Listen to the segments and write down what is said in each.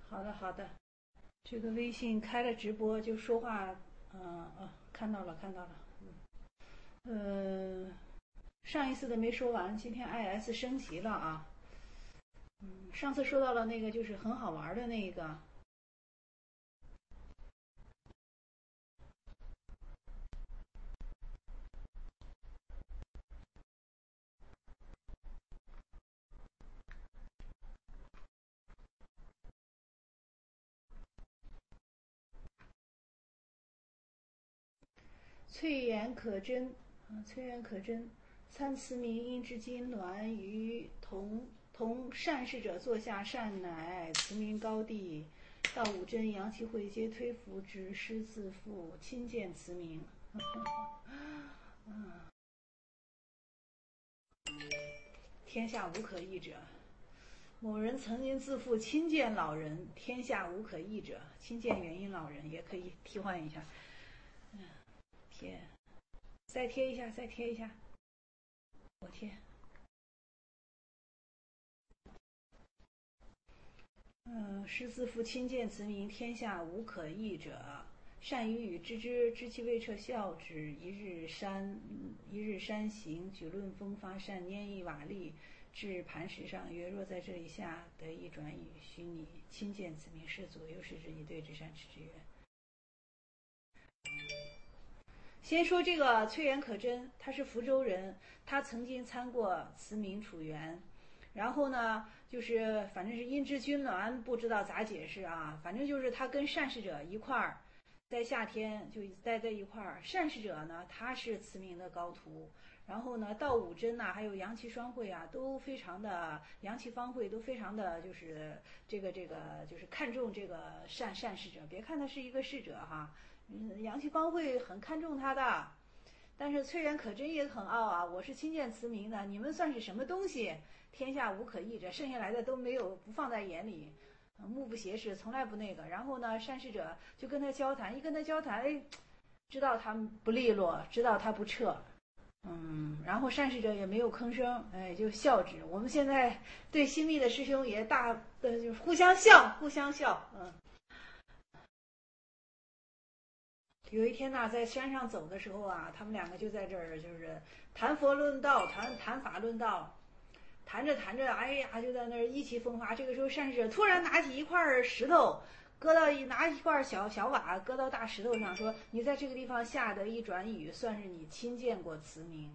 好的，好的。这个微信开了直播就说话，看到了，看到了。嗯，上一次的没说完，今天 IS 升级了啊。上次说到了那个就是很好玩的那个翠眼可真翠眼可真，参慈明因之金銮于同善事者坐下善乃慈明高地，道武真杨其会皆推服之师自负亲见慈明。天下无可议者。某人曾经自负亲见老人，天下无可议者。亲见元音老人也可以替换一下。贴，再贴一下，再贴一下。我贴。师自负亲见慈明，天下无可议者。善于与知之，知其未彻笑之。一日山行，举论风发善，拈一瓦砾，至磐石上，曰：若在这里下得一转语，许你亲见此名，是左右视之以对之善，持之曰。先说这个崔元可真，他是福州人，他曾经参过慈明楚元，然后呢，就是反正是因之君銮，不知道咋解释啊，反正就是他跟善事者一块儿，在夏天就待在一块儿。善事者呢，他是慈明的高徒，然后呢，道武真呐，还有杨岐双慧啊，都非常的杨岐方慧都非常的就是这个就是看重这个善事者。别看他是一个侍者哈，杨岐方慧很看重他的。但是崔元可真也很傲啊，我是亲见慈明的，你们算是什么东西？天下无可议者，剩下来的都没有不放在眼里，目不斜视，从来不那个。然后呢，善事者就跟他交谈，一跟他交谈，哎，知道他不利落，知道他不彻，然后善事者也没有吭声，哎，就笑之。我们现在对新密的师兄也就是互相笑，互相笑，有一天呢，在山上走的时候啊，他们两个就在这儿就是谈佛论道，谈法论道，谈着谈着，哎呀，就在那儿意气风发。这个时候，善事者突然拿起一块石头，拿一块小瓦搁到大石头上，说：“你在这个地方下得一转语，算是你亲见过慈明。”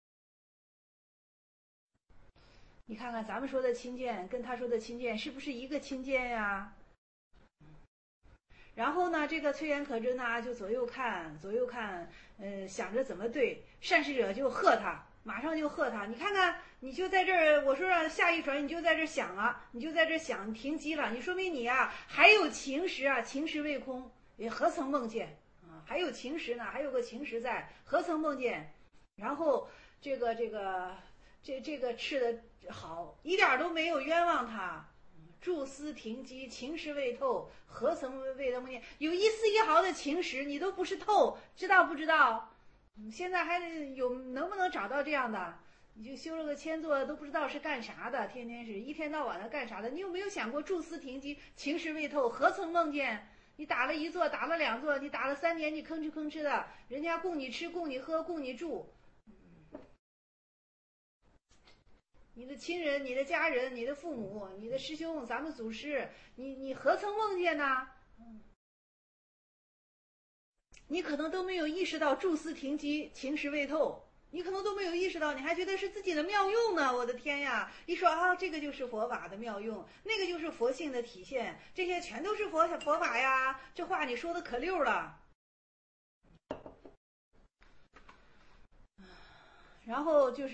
你看看咱们说的亲见跟他说的亲见是不是一个亲见呀？然后呢，这个崔元可真呢就左右看，想着怎么对善事者就喝他，马上就喝他。你看看，你就在这儿，我说让下一转，你就在这儿想啊，你就在这儿想停机了，你说明你啊还有情识啊，情识未空，也何曾梦见啊？还有情识呢，还有个情识在，何曾梦见？然后这个吃的好，一点都没有冤枉他。蛛丝停机，情识未透，何曾未得梦见？有一丝一毫的情识，你都不是透，知道不知道？现在还能不能找到这样的？你就修了个千座，都不知道是干啥的，天天是一天到晚的干啥的？你有没有想过蛛丝停机，情识未透，何曾梦见？你打了一座，打了两座，你打了3年，你吭哧吭哧的，人家供你吃，供你喝，供你住。你的亲人、你的家人、你的父母、你的师兄、咱们祖师，你何曾梦见呢？你可能都没有意识到蛛丝停机，情识未透，你可能都没有意识到，你还觉得是自己的妙用呢。我的天呀！一说啊，这个就是佛法的妙用，那个就是佛性的体现，这些全都是佛法呀。这话你说的可溜了。然后就是，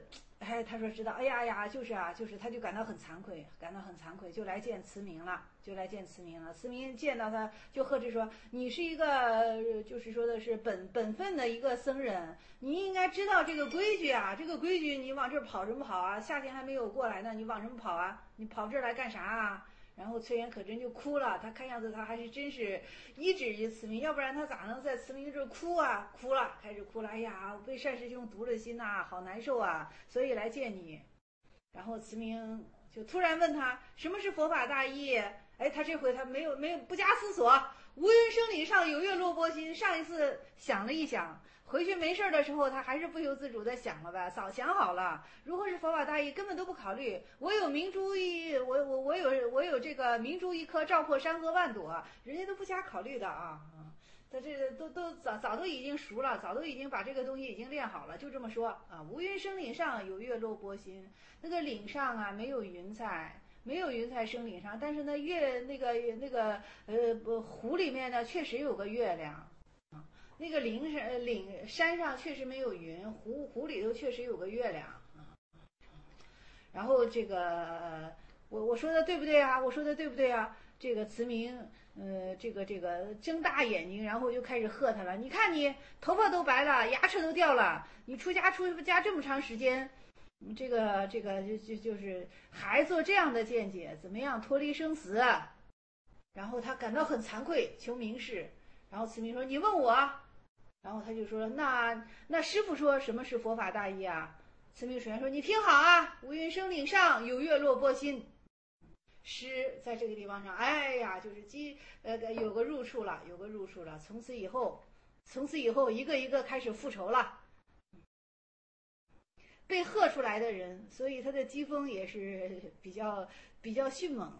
哎，他说知道，哎呀，就是啊，就是，他就感到很惭愧，就来见慈明了，慈明见到他就呵斥说：“你是一个，就是说的是本分的一个僧人，你应该知道这个规矩啊，这个规矩你往这儿跑什么跑啊？夏天还没有过来呢，你往什么跑啊？你跑这儿来干啥啊？”然后崔元可真就哭了，他看样子他还是真是依止于慈明，要不然他咋能在慈明这儿哭啊？开始哭了，哎呀，被单师兄毒了心呐，好难受啊，所以来见你。然后慈明就突然问他什么是佛法大义？ 哎，他这回他没有不加思索，无云生理上有月落波心。上一次想了一想，回去没事的时候，他还是不由自主的想了呗，早想好了。如果是佛法大义，根本都不考虑。我有明珠一，我有这个明珠一颗，照破山河万朵，人家都不加考虑的啊。他这个都早都已经熟了，早都已经把这个东西已经练好了，就这么说啊。无云生岭上有月落波心，那个岭上啊没有云彩。没有云彩生岭上，但是呢，湖里面呢确实有个月亮，啊，那个岭山上确实没有云，湖里头确实有个月亮，啊，然后这个我说的对不对啊？我说的对不对啊？这个慈明，这个睁大眼睛，然后就开始喝他了。你看你头发都白了，牙齿都掉了，你出家这么长时间。这个就是还做这样的见解，怎么样脱离生死？然后他感到很惭愧，求明示。然后慈明说：“你问我。”然后他就说：“那师傅说什么是佛法大义啊？”慈明首先说：“你听好啊，无云生岭上有月落波心。”诗在这个地方上，哎呀，就是有个入处了，有个入处了。从此以后，一个一个开始复仇了。被喝出来的人，所以他的机锋也是比较迅猛。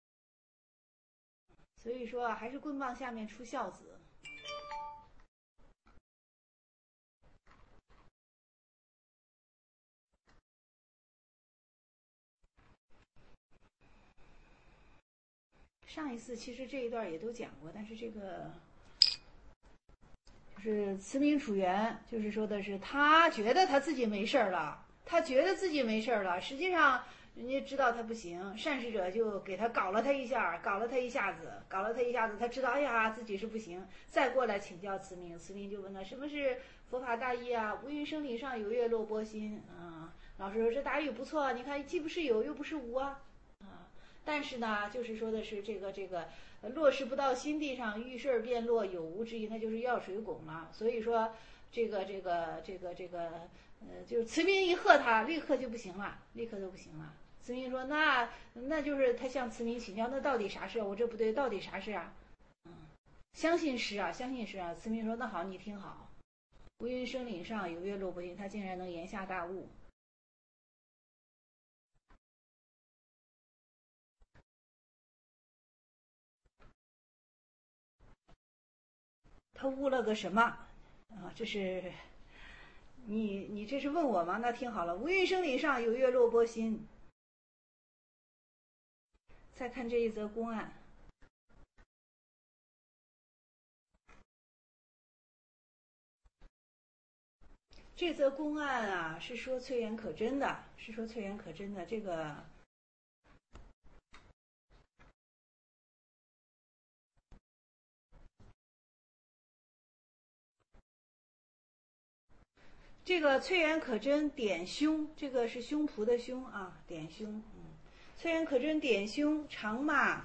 所以说啊，还是棍棒下面出孝子。上一次其实这一段也都讲过，但是这个就是慈明楚元，就是说的是他觉得他自己没事了，实际上人家知道他不行，善事者就给他搞了他一下子，他知道哎呀自己是不行，再过来请教慈明，慈明就问他什么是佛法大义啊？无云生理上有月落波心啊。老师说这答语不错，你看既不是有又不是无啊。但是呢，就是说的是这个落实不到心地上，遇事便落，有无之意，那就是药水汞了。所以说，就是慈明一喝他，立刻就不行了，立刻都不行了。慈明说：“那就是他向慈明请教，那到底啥事？我这不对，到底啥事啊？”相信师啊。慈明说：“那好，你听好，无云生岭上有月落波心，他竟然能言下大悟。”他悟了个什么啊？这是你这是问我吗？那听好了，无云生理上有月落波心。再看这一则公案，这则公案啊是说翠园可真的，这个。这个翠园可真点胸，这个是胸脯的胸啊，点胸。翠园可真点胸，常骂。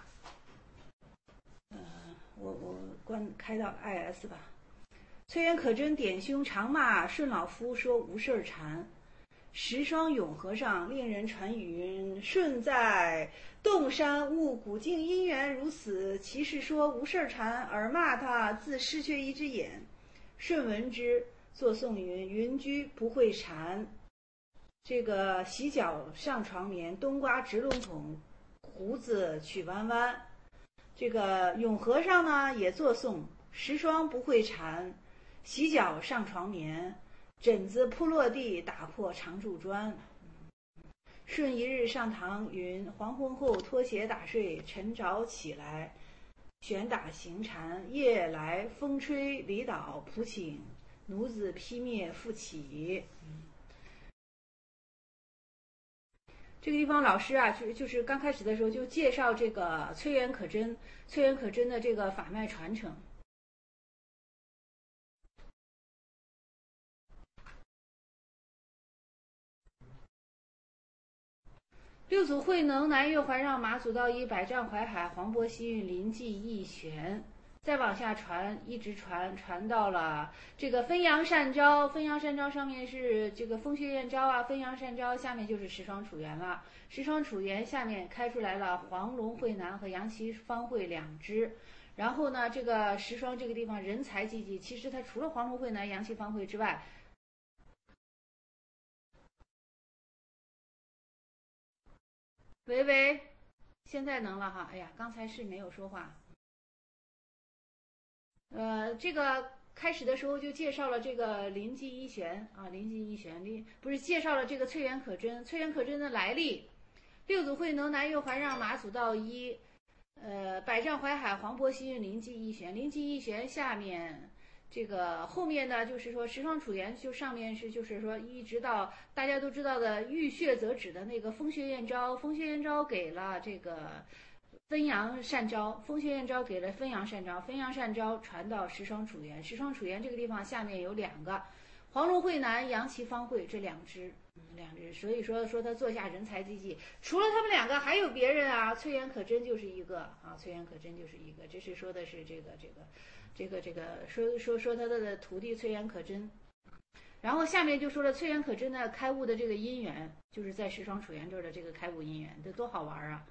我开到 IS 吧。翠园可真点胸，常骂顺老夫说无事禅。十双永和尚令人传语云：顺在洞山悟古镜因缘如此，其是说无事禅，而骂他自失却一只眼。顺闻之。作颂云：云居不会禅，这个洗脚上床眠，冬瓜直笼统，胡子曲弯弯。这个永和尚呢也作颂：十双不会禅，洗脚上床眠，枕子铺落地，打破常住砖。顺一日上堂云：黄昏后脱鞋打睡，晨早起来旋打行禅，夜来风吹离倒普请。奴子劈灭复起。这个地方老师啊，就是刚开始的时候就介绍这个翠园可真的这个法脉传承。六祖慧能南岳怀让马祖道一百丈怀海黄渤西运临济义玄。 再往下传，一直传到了这个汾阳善昭。汾阳善昭上面是这个风穴燕昭啊，汾阳善昭下面就是石霜楚原了。石霜楚原下面开出来了黄龙会南和杨岐方会两支。然后呢，这个石霜这个地方人才济济，其实它除了黄龙会南、杨岐方会之外，喂，现在能了哈。哎呀，刚才是没有说话。这个开始的时候就介绍了这个临济一玄啊，临济一玄不是介绍了这个翠园可真，翠园可真的来历。六祖慧能南岳环让马祖道一，百丈怀海黄渤西运临济一玄，临济一玄下面这个后面呢，就是说石霜楚原就上面是就是说一直到大家都知道的浴血则止的那个风穴燕昭，风穴燕昭给了这个汾阳善昭，风穴燕昭给了汾阳善昭，汾阳善昭传到石霜楚原，石霜楚原这个地方下面有两个黄龙会南、杨岐方会这两支，所以说他座下人才济济。除了他们两个，还有别人啊，翠园可真就是一个啊，翠园可真就是一个。这是说的是这个说他的徒弟翠园可真。然后下面就说了翠园可真的开悟的这个因缘，就是在石霜楚原这儿的这个开悟因缘，这多好玩啊！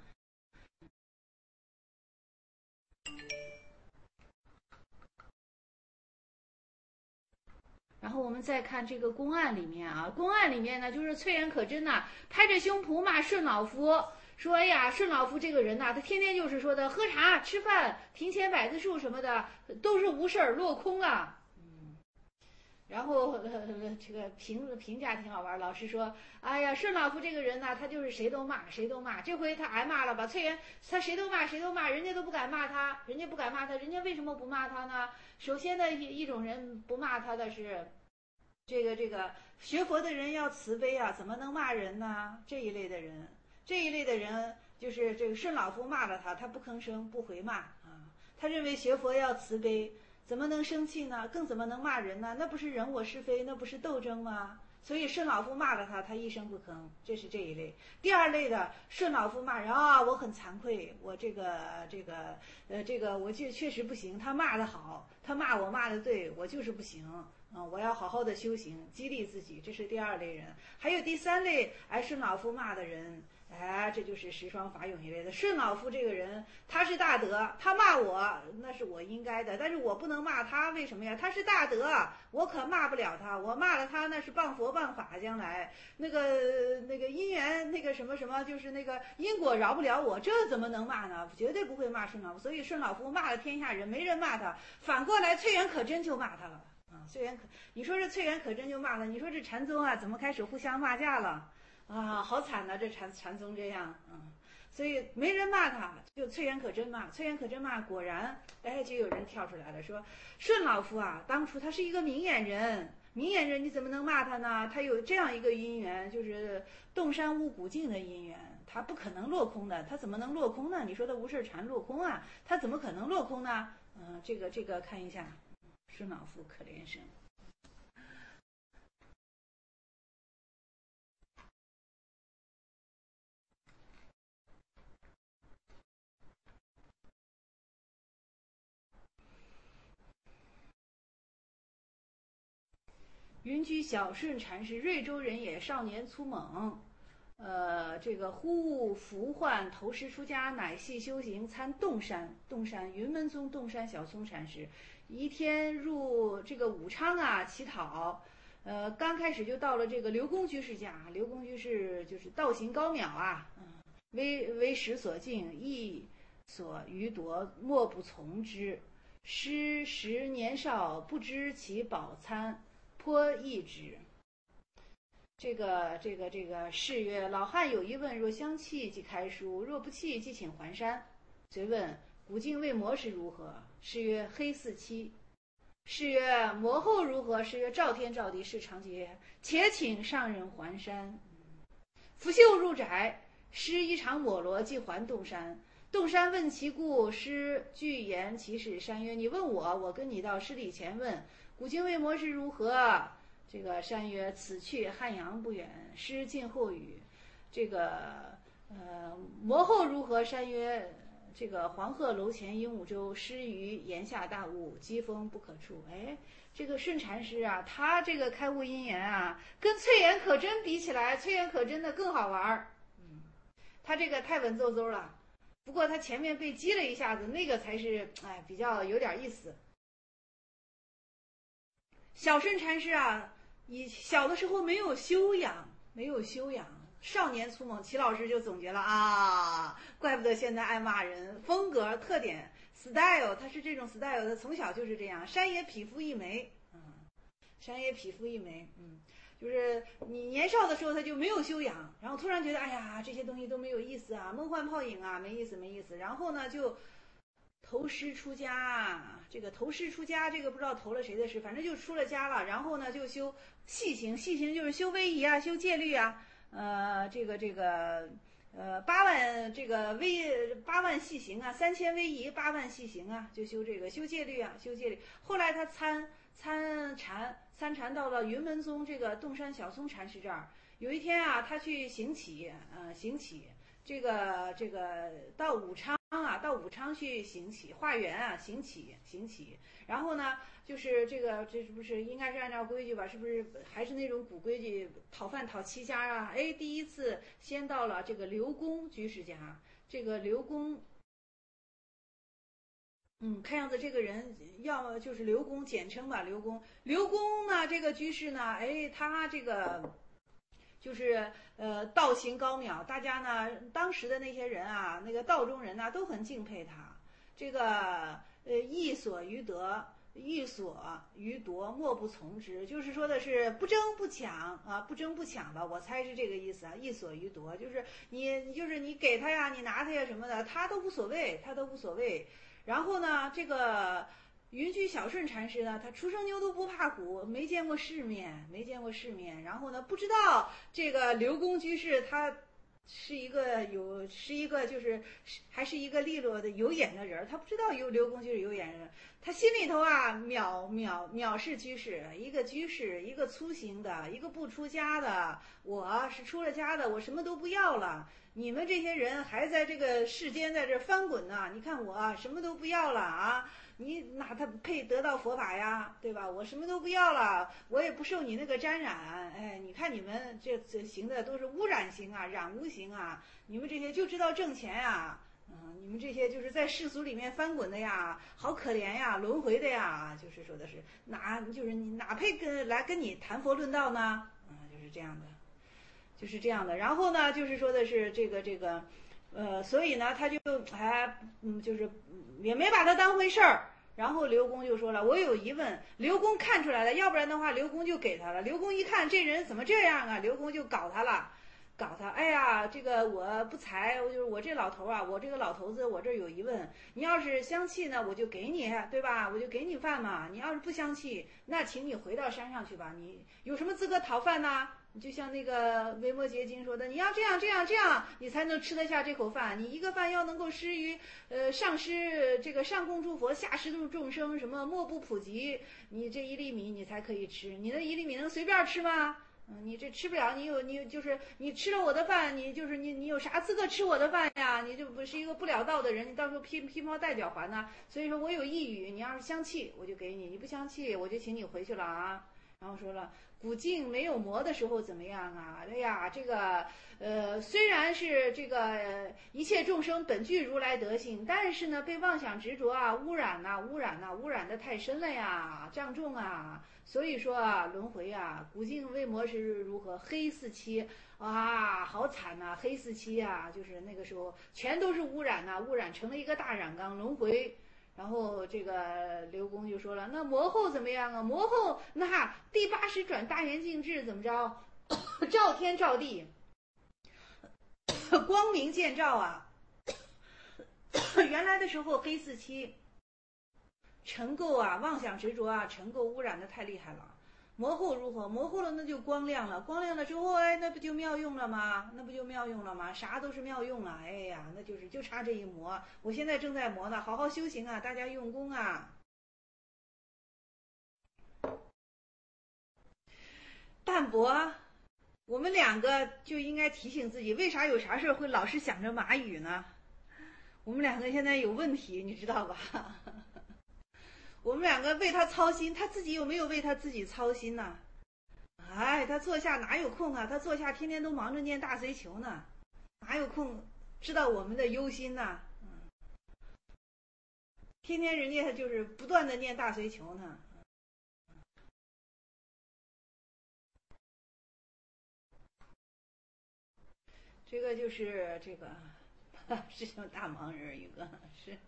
然后我们再看这个公案里面啊，公案里面呢，就是翠园可真呐，拍着胸脯骂顺老夫，说哎呀，顺老夫这个人呐，他天天就是说的喝茶、吃饭、庭前柏子树什么的，都是无事儿落空啊。然后这个评价挺好玩，老师说，哎呀，顺老夫这个人呢，他就是谁都骂，谁都骂。这回他挨骂了吧？翠园他谁都骂，谁都骂，人家都不敢骂他，人家不敢骂他，人家为什么不骂他呢？首先呢，一种人不骂他的是，这个学佛的人要慈悲啊，怎么能骂人呢？这一类的人就是这个顺老夫骂了他，他不吭声，不回骂啊，他认为学佛要慈悲。怎么能生气呢？更怎么能骂人呢？那不是人我是非，那不是斗争吗？所以顺老夫骂了他，他一声不吭，这是这一类。第二类的顺老夫骂人啊，我很惭愧，我这个我确实不行。他骂得好，他骂我骂得对，我就是不行。我要好好的修行，激励自己，这是第二类人。还有第三类，顺老夫骂的人。这就是石霜法勇一类的。顺老夫这个人，他是大德，他骂我那是我应该的，但是我不能骂他，为什么呀？他是大德，我可骂不了他，我骂了他那是谤佛谤法，将来那个因缘那个什么什么，就是那个因果饶不了我，这怎么能骂呢？绝对不会骂顺老夫。所以顺老夫骂了天下人，没人骂他，反过来翠园可真就骂他了啊！你说这翠园可真就骂他，你说这禅宗啊，怎么开始互相骂架了？啊，好惨呐！这禅宗这样，所以没人骂他，就翠园可真骂，翠园可真骂，果然，就有人跳出来了，说顺老夫啊，当初他是一个明眼人，明眼人你怎么能骂他呢？他有这样一个因缘，就是洞山悟古镜的因缘，他不可能落空的，他怎么能落空呢？你说他无事禅落空啊，他怎么可能落空呢？这个看一下，顺老夫可怜生。云居小顺禅师，瑞州人也，少年粗猛。这个忽悟福患，投师出家，乃系修行参洞山云门宗洞山小松禅师。一天入这个武昌啊乞讨，刚开始就到了这个刘公居士家。刘公居士就是道行高渺啊，为时所敬，亦所余夺，莫不从之。师时年少，不知其饱餐，颇异之。这个是曰：老汉有一问，若相契即开书，若不契即请还山。遂问古今未磨是如何？是曰黑四七。是曰磨后如何？是曰照天照地是长节，且请上人还山。拂袖入宅，师衣裳抹罗，即还洞山。洞山问其故，师具言其事。山曰：你问我，我跟你到师礼前问，古今未磨是如何？这个山曰：此去汉阳不远。师静后语。这个磨后如何？山曰： 这个黄鹤楼前鹦鹉洲，失于檐下大雾，疾风不可触。哎，这个顺禅师啊，他这个开悟因缘啊，跟翠眼可真比起来，翠眼可真的更好玩儿。他这个太文绉绉了，不过他前面被激了一下子，那个才是比较有点意思。小顺禅师啊，你小的时候没有修养，没有修养，少年粗猛。齐老师就总结了啊，怪不得现在爱骂人。风格特点 style， 他是这种 style， 他从小就是这样。山野匹夫一枚，山野匹夫一枚，就是你年少的时候他就没有修养，然后突然觉得哎呀这些东西都没有意思啊，梦幻泡影啊，没意思没意思，然后呢就投师出家，这个投师出家，这个不知道投了谁的师，反正就出了家了。然后呢，就修细行，细行就是修威仪啊，修戒律啊，8万这个8万细行啊，3000威仪，8万细行啊，就修这个修戒律啊，修戒律。后来他参禅到了云门宗这个洞山小松禅师这儿。有一天啊，他去行乞，这个到武昌啊，到武昌去行乞，化缘啊，行乞。然后呢，就是这是不是应该是按照规矩吧？是不是还是那种古规矩，讨饭讨7家啊？哎，第一次先到了这个刘公居士家，这个刘公。看样子这个人要么就是刘公，简称吧，刘公。刘公呢，这个居士呢，哎，他这个就是道行高渺，大家呢当时的那些人啊，那个道中人呢都很敬佩他。这个亦所于得，欲所于夺，莫不从之。就是说的是不争不抢啊，不争不抢吧，我猜是这个意思啊。亦所于夺，就是你给他呀，你拿他呀什么的，他都无所谓，然后呢，这个云居小顺禅师呢，他初生牛犊不怕虎，没见过世面。然后呢，不知道这个刘公居士他是一个就是还是一个利落的有眼的人，他不知道刘公居士有眼人，他心里头啊藐视居士，一个居士，一个粗行的，一个不出家的，我是出了家的，我什么都不要了。你们这些人还在这个世间在这翻滚呢，你看我什么都不要了啊！你哪他配得到佛法呀，对吧？我什么都不要了，我也不受你那个沾染。哎，你看你们这行的都是污染行啊，染污行啊，你们这些就知道挣钱呀，你们这些就是在世俗里面翻滚的呀，好可怜呀，轮回的呀，就是说的是就是你哪配跟你谈佛论道呢？就是这样的。然后呢，就是说的是这个，所以呢，他就就是也没把他当回事儿。然后刘公就说了，我有疑问。刘公看出来了，要不然的话，刘公就给他了。刘公一看这人怎么这样啊，刘公就搞他了。哎呀，这个我不才，就是我这老头啊，我这个老头子，我这有疑问。你要是相契呢，我就给你，对吧？我就给你饭嘛。你要是不相契，那请你回到山上去吧。你有什么资格讨饭呢？就像那个维摩诘经说的，你要这样，你才能吃得下这口饭。你一个饭要能够施于上施这个上供诸佛，下施度众生，什么莫不普及，你这1粒米你才可以吃。你那1粒米能随便吃吗？你这吃不了，就是你吃了我的饭，你有啥资格吃我的饭呀？你就不是一个不了道的人，你到时候披毛戴脚环呢。所以说我有一语，你要是相契，我就给你；你不相契，我就请你回去了啊。然后说了，古镜没有魔的时候怎么样啊？哎呀，这个虽然是这个一切众生本具如来德性，但是呢，被妄想执着啊污染的太深了呀，障重啊。所以说啊，轮回啊，古镜为魔时如何？黑似漆啊，好惨呐，黑似漆啊，就是那个时候全都是污染呐，污染成了一个大染缸，轮回。然后这个刘公就说了，那魔后怎么样啊？魔后那第80转大圆镜智怎么着？照天照地，光明见照啊！原来的时候黑似漆，尘垢啊，妄想执着啊，尘垢污染的太厉害了。魔后如何？魔后了，那就光亮了。光亮了之后，哎，那不就妙用了吗？啥都是妙用了。哎呀，那就差这一魔。我现在正在磨呢，好好修行啊，大家用功啊。淡泊，我们2个就应该提醒自己，为啥有啥事会老是想着马语呢？ 我们两个现在有问题，你知道吧？我们两个为他操心，他自己有没有为他自己操心呢？哎，他坐下哪有空啊？他坐下天天都忙着念大随求呢，哪有空知道我们的忧心呢？天天人家就是不断的念大随求呢。这个就是这个师兄大忙人一个是。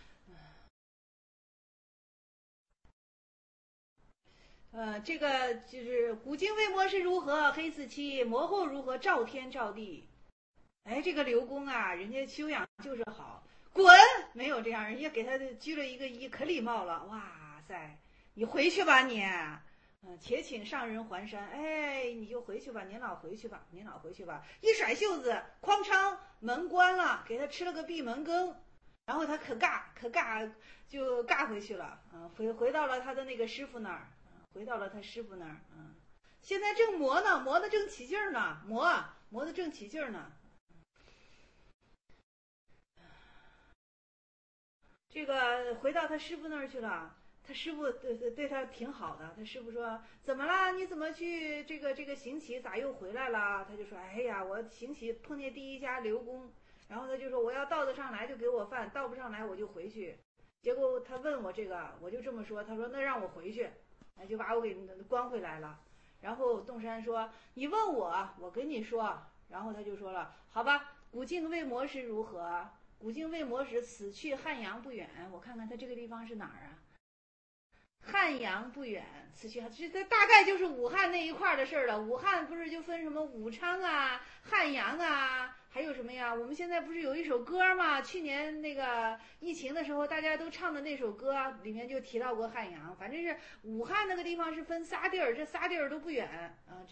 这个就是古今未磨是如何，黑子期磨后如何，照天照地。哎，这个刘公啊，人家修养就是好，滚！没有这样，人家给他鞠了一个一，可礼貌了。哇塞，你回去吧你。且请上人还山。哎，你就回去吧，您老回去吧，您老回去吧。一甩袖子，哐当，门关了，给他吃了个闭门羹。然后他可尬，就尬回去了。回到了他的那个师傅那儿。回到了他师傅那儿，现在正磨呢，磨得正起劲儿呢，磨得正起劲儿呢。这个回到他师傅那儿去了，他师傅对他挺好的。他师傅说：“怎么啦？你怎么去这个行乞？咋又回来了？”他就说：“哎呀，我行乞碰见第一家刘公，然后他就说我要倒得上来就给我饭，倒不上来我就回去。结果他问我这个，我就这么说，他说那让我回去。”就把我给关回来了。然后洞山说：“你问我，我跟你说。”然后他就说了：“好吧，古今未磨时如何？古今未磨时，此去汉阳不远。”我看看他这个地方是哪儿啊？汉阳不远，此去这大概就是武汉那一块的事儿了。武汉不是就分什么武昌啊、汉阳啊，还有什么呀？我们现在不是有一首歌吗？去年那个疫情的时候，大家都唱的那首歌里面就提到过汉阳。反正是武汉那个地方是分仨地儿，这仨地儿都不远啊。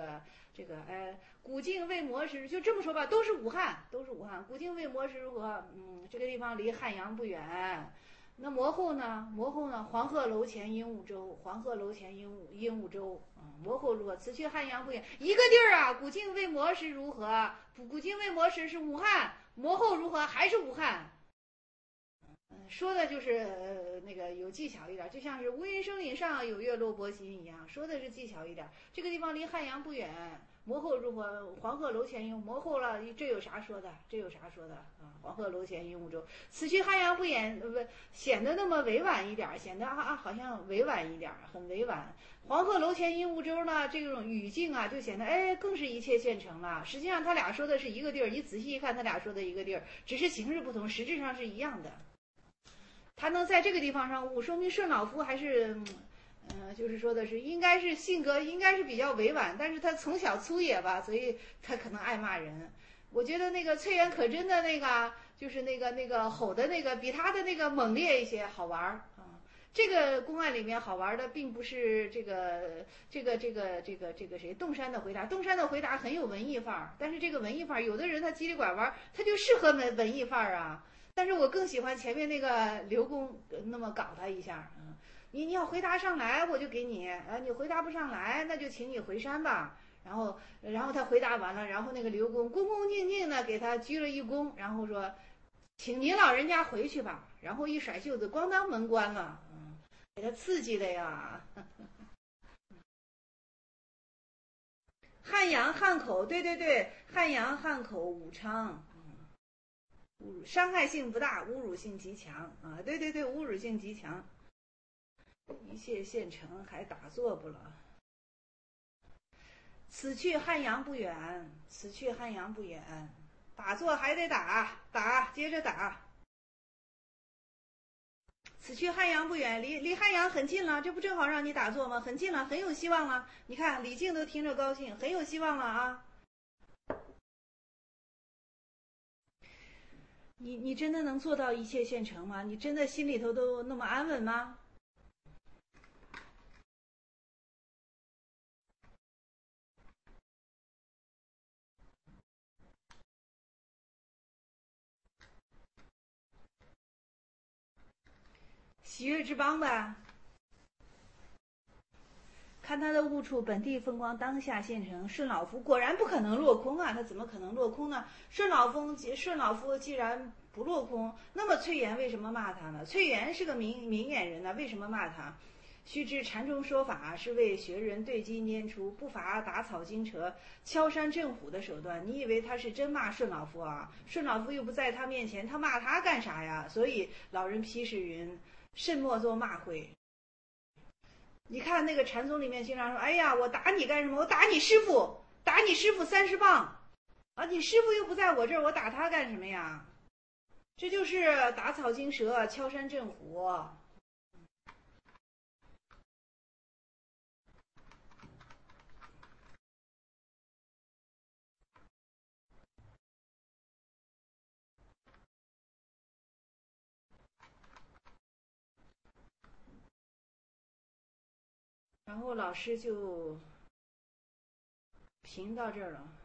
古今未磨时，就这么说吧，都是武汉，都是武汉。古今未磨时如何？这个地方离汉阳不远。那磨后呢？黄鹤楼前鹦鹉洲，黄鹤楼前鹦鹉洲。磨后如何？此去汉阳不远。一个地儿啊，古今未磨时如何？古今未磨时是武汉，磨后如何？还是武汉。说的就是那个有技巧一点，就像是无云生岭上有月落波心一样，说的是技巧一点。这个地方离汉阳不远，磨后如何？黄鹤楼前鹦鹉，磨后了，这有啥说的？黄鹤楼前鹦鹉洲，此去汉阳不远，显得那么委婉一点，显得好像委婉一点，很委婉。黄鹤楼前鹦鹉洲呢，这种语境啊，就显得更是一切现成了。实际上他俩说的是一个地儿，你仔细一看，他俩说的一个地儿，只是形式不同，实质上是一样的。他能在这个地方上悟，说明顺老夫还是，就是说的是应该是性格应该是比较委婉，但是他从小粗野吧，所以他可能爱骂人。我觉得那个翠园可真的那个，就是那个吼的那个，比他的那个猛烈一些，好玩啊。这个公案里面好玩的并不是这个谁洞山的回答，洞山的回答很有文艺范儿，但是这个文艺范儿，有的人他叽里拐弯，他就适合文艺范儿啊。但是我更喜欢前面那个刘公那么搞他一下，你要回答上来我就给你，你回答不上来那就请你回山吧。然后他回答完了，然后那个刘公恭恭敬敬的给他鞠了一躬，然后说：“请您老人家回去吧。”然后一甩袖子，咣当门关了，给他刺激的呀。汉阳、汉口，对，汉阳、汉口、武昌。伤害性不大，侮辱性极强啊！对，侮辱性极强。一切现成，还打坐不了。此去汉阳不远，打坐还得打，接着打。此去汉阳不远，离汉阳很近了，这不正好让你打坐吗？很近了，很有希望了。你看李靖都听着高兴，很有希望了啊！你真的能做到一切现成吗？你真的心里头都那么安稳吗？喜悦之邦吧，看他的悟处，本地风光当下现成。顺老夫果然不可能落空啊，他怎么可能落空呢？顺老夫既然不落空。那么崔琰为什么骂他呢？崔琰是个明眼人呢，为什么骂他？须知禅宗说法是为学人对机拈出，不乏打草惊蛇、敲山震虎的手段。你以为他是真骂顺老夫啊？顺老夫又不在他面前，他骂他干啥呀？所以老人批示云：慎莫作骂会。你看那个禅宗里面经常说：“哎呀，我打你干什么？我打你师傅，打你师傅30棒啊！你师傅又不在我这儿，我打他干什么呀？”这就是打草惊蛇、敲山震虎。然后老师就评到这儿了。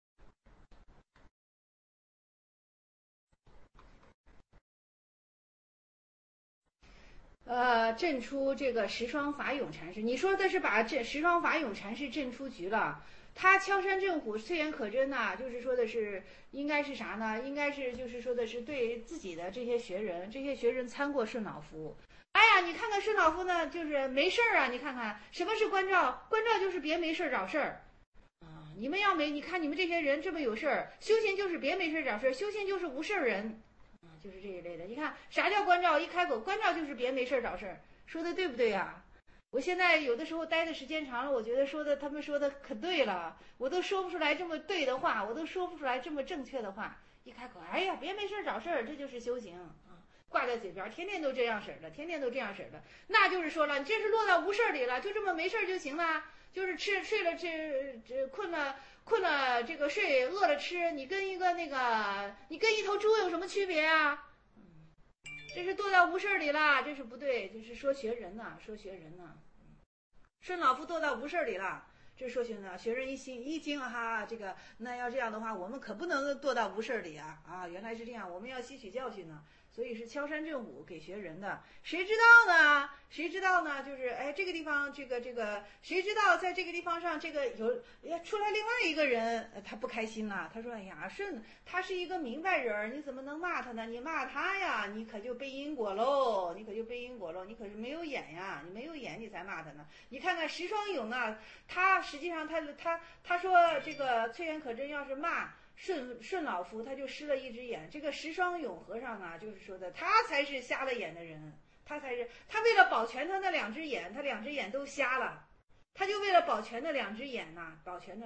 震出这个十双法勇禅师，你说的是把这十双法勇禅师震出局了。他敲山震虎，崔琰可真呐，就是说的是应该是啥呢？应该是就是说的是对自己的这些学人参过顺老夫。哎呀，你看看顺老夫呢，就是没事儿啊！你看看什么是关照？关照就是别没事找事儿啊！你们要没，你看你们这些人这么有事儿，修行就是别没事找事儿，修行就是无事人。就是这一类的。你看啥叫关照？一开口，关照就是别没事找事儿，说的对不对呀？我现在有的时候待的时间长了，我觉得他们说的可对了，我都说不出来这么对的话，我都说不出来这么正确的话。一开口，哎呀，别没事找事儿，这就是修行啊！挂在嘴边，天天都这样式儿的，天天都这样式儿的，那就是说了，你这是落到无事里了，就这么没事就行了，就是睡了困了这个睡，饿了吃，你跟一头猪有什么区别啊？这是堕到无事里了，这是不对，这是说学人呢，说学人呢。顺老夫堕到无事里了，这说学人，学人一惊哈，这个那要这样的话，我们可不能堕到无事里啊！啊，原来是这样，我们要吸取教训呢。所以是敲山震虎给学人的，谁知道呢？谁知道呢？就是哎，这个地方这个，谁知道在这个地方上这个出来另外一个人，他不开心了。他说：“哎呀，他是一个明白人，你怎么能骂他呢？你骂他呀，你可就背因果喽！你可是没有眼呀，你没有眼你才骂他呢。你看看石双勇啊，他实际上他说这个崔琰可真要是骂。”顺老夫他就失了一只眼，这个石双勇和尚呢，就是说的他才是瞎了眼的人，他为了保全他那2只眼，他2只眼都瞎了，他就为了保全那2只眼呐，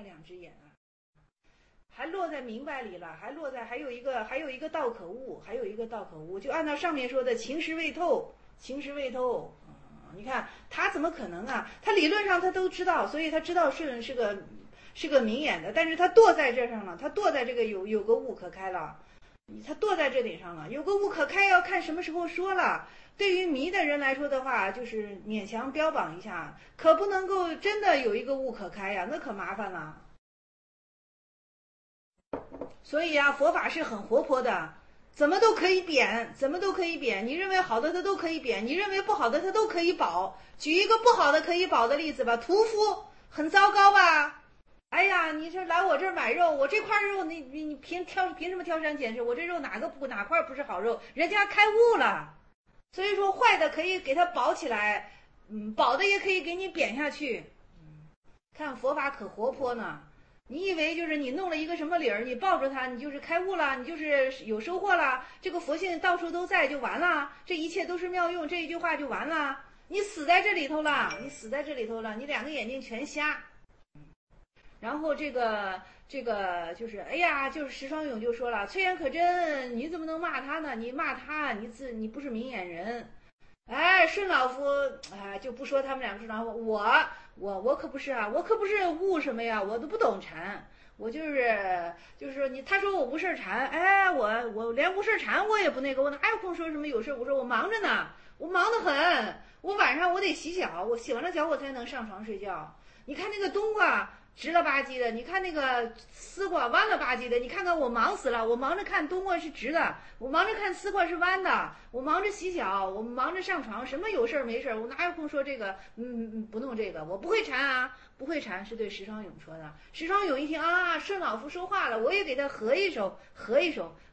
还落在明白里了，还有一个道可悟，就按照上面说的情实未透。你看他怎么可能啊？他理论上他都知道，所以他知道顺是个明眼的，但是他堕在这上了，他堕在这个有个悟可开了，他堕在这顶上了，有个悟可开要看什么时候说了。对于迷的人来说的话，就是勉强标榜一下，可不能够真的有一个悟可开呀，那可麻烦了。所以啊，佛法是很活泼的，怎么都可以贬，你认为好的他都可以贬，你认为不好的他都可以保。举一个不好的可以保的例子吧，屠夫很糟糕吧？哎呀，你这来我这儿买肉，我这块肉你凭什么挑三拣四？我这肉哪块不是好肉？人家开悟了，所以说坏的可以给他保起来，保的也可以给你贬下去。看佛法可活泼呢。你以为就是你弄了一个什么理儿，你抱着它，你就是开悟了，你就是有收获了，这个佛性到处都在就完了，这一切都是妙用，这一句话就完了。你死在这里头了，你2个眼睛全瞎。然后这个就是哎呀，就是石双勇就说了，崔琰可真，你怎么能骂他呢？你骂他，你不是明眼人。哎，顺老夫就不说他们2个顺老夫，我可不是啊，我可不是悟什么呀，我都不懂禅，我就是说他说我无事禅，哎，我连无事禅我也不那个，我哪有空说什么有事无事？我忙着呢，我忙得很，我晚上我得洗脚，我洗完了脚我才能上床睡觉。你看那个冬瓜直了吧唧的，你看那个丝瓜弯了吧唧的，你看看我忙死了，我忙着看冬瓜是直的，我忙着看丝瓜是弯的，我忙着洗脚，我忙着上床，什么有事没事，我哪有空说这个不弄这个，我不会禅啊，不会禅，是对石双勇说的。石双勇一听啊，顺老夫说话了，我也给他合一手，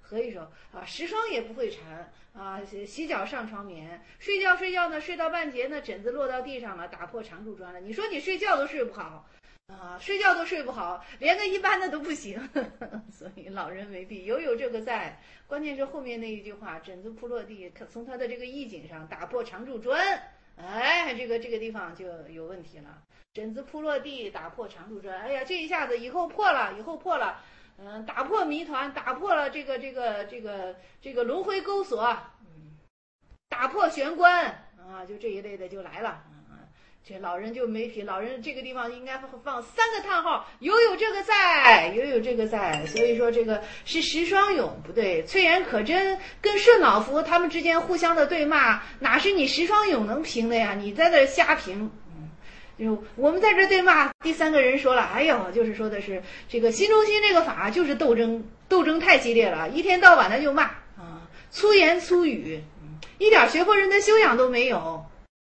合一手啊，时霜也不会缠啊，洗脚上床眠，睡觉呢，睡到半截呢，疹子落到地上了，打破常住砖了。你说你睡觉都睡不好啊，睡觉都睡不好，连个一般的都不行。所以老人为弊，有这个在。关键是后面那一句话，疹子扑落地，从他的这个意境上打破常住砖，哎，这个地方就有问题了。疹子扑落地，打破常住砖。哎呀，这一下子以后破了，打破谜团，打破了这个轮回钩索，打破玄关啊，就这一类的就来了。这老人就没皮，老人这个地方应该放3个叹号，有这个在，所以说这个是石双勇不对，翠颜可真跟顺老夫他们之间互相的对骂，哪是你石双勇能评的呀？你在这瞎评。就我们在这对骂，第3个人说了，哎呦，就是说的是这个新中心这个法就是斗争太激烈了，一天到晚的就骂啊，粗言粗语，一点学佛人的修养都没有。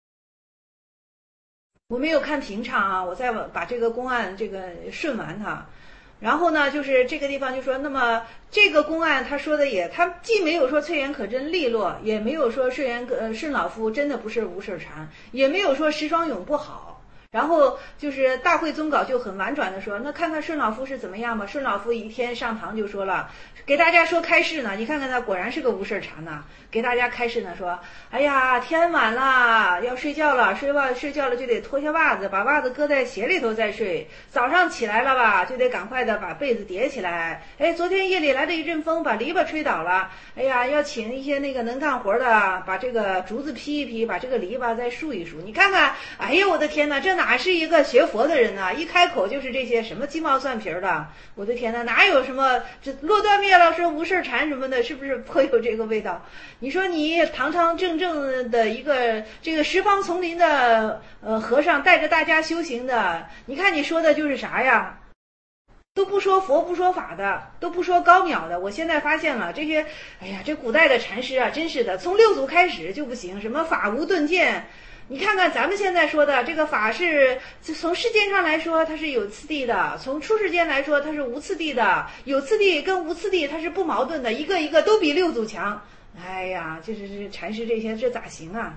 我没有看平常啊，我再把这个公案这个顺完它，然后呢，就是这个地方就说，那么这个公案他说的他既没有说翠颜可真利落，也没有说顺老夫真的不是无事缠，也没有说石双勇不好。然后就是大会宗稿就很婉转的说，那看看顺老夫是怎么样吧。顺老夫一天上堂就说了，给大家说开示呢，你看看他果然是个无事缠呢，给大家开示呢，说，哎呀，天晚了，要睡觉了，睡觉了就得脱下袜子，把袜子搁在鞋里头再睡，早上起来了吧，就得赶快的把被子叠起来。哎，昨天夜里来了一阵风，把篱笆吹倒了，哎呀，要请一些那个能干活的，把这个竹子劈一劈，把这个篱笆再竖一竖。你看看，哎呦我的天哪，这哪是一个学佛的人呢？一开口就是这些什么鸡毛蒜皮的，我的天哪，哪有什么这落断灭了说无事缠什么的，是不是颇有这个味道？你说你堂堂正正的一个这个十方丛林的和尚，带着大家修行的，你看你说的就是啥呀？都不说佛不说法的，都不说高渺的。我现在发现了这些，哎呀，这古代的禅师啊，真是的，从六祖开始就不行，什么法无顿渐。你看看咱们现在说的这个法是从世间上来说它是有次第的，从出世间来说它是无次第的，有次第跟无次第它是不矛盾的，一个一个都比六祖强。哎呀，这禅师这些这咋行啊？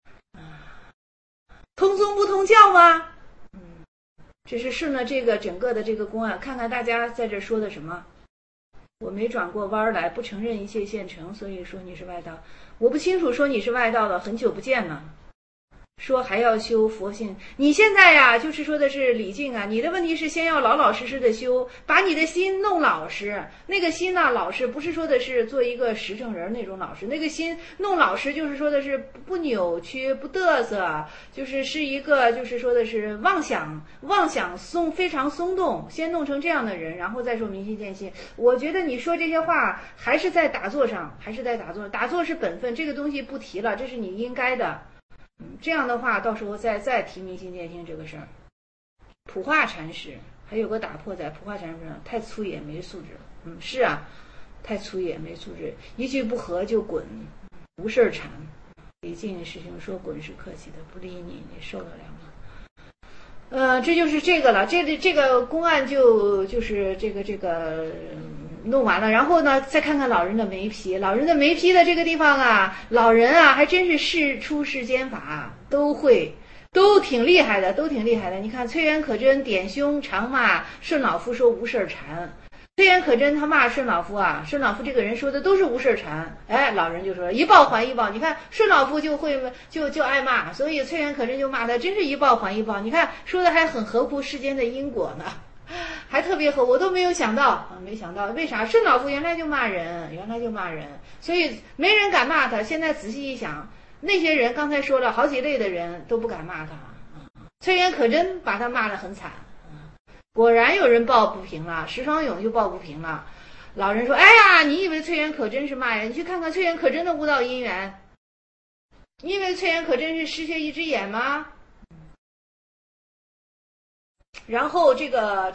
通宗不通教吗？这是顺了这个整个的这个公案，看看大家在这说的什么。我没转过弯来，不承认一切现成，所以说你是外道。我不清楚说你是外道了，很久不见了。说还要修佛性，你现在呀，就是说的是礼敬啊。你的问题是先要老老实实的修，把你的心弄老实。那个心呢，老实不是说的是做一个实诚人那种老实，那个心弄老实就是说的是不扭曲、不嘚瑟，是一个就是说的是妄想非常松动，先弄成这样的人，然后再说明心见性。我觉得你说这些话还是在打坐上，打坐是本分，这个东西不提了，这是你应该的。这样的话，到时候再提明心见性这个事儿。普化禅师还有个打破在普化禅师上，太粗野没素质。是啊，太粗野没素质，一句不合就滚，无事缠。李靖师兄说滚是客气的，不理你，你受得了吗？这就是这个了。这个公案就是这个。弄完了，然后呢，再看看老人的眉批。老人的眉批的这个地方啊，老人啊，还真是出世间法都会，都挺厉害的。你看翠颜可真点胸长骂顺老夫说无事缠，翠颜可真他骂顺老夫啊，顺老夫这个人说的都是无事缠。哎，老人就说一报还一报，你看顺老夫就爱骂，所以翠颜可真就骂他，真是一报还一报。你看说的还很合乎世间的因果呢。还特别合，我都没有想到没想到为啥顺老夫原来就骂人，所以没人敢骂他。现在仔细一想，那些人刚才说了好几类的人都不敢骂他。翠颜可真把他骂得很惨，果然有人抱不平了，石双勇就抱不平了。老人说：“哎呀，你以为翠颜可真是骂人？你去看看翠颜可真的悟道因缘，你以为翠颜可真是失血一只眼吗？”然后这个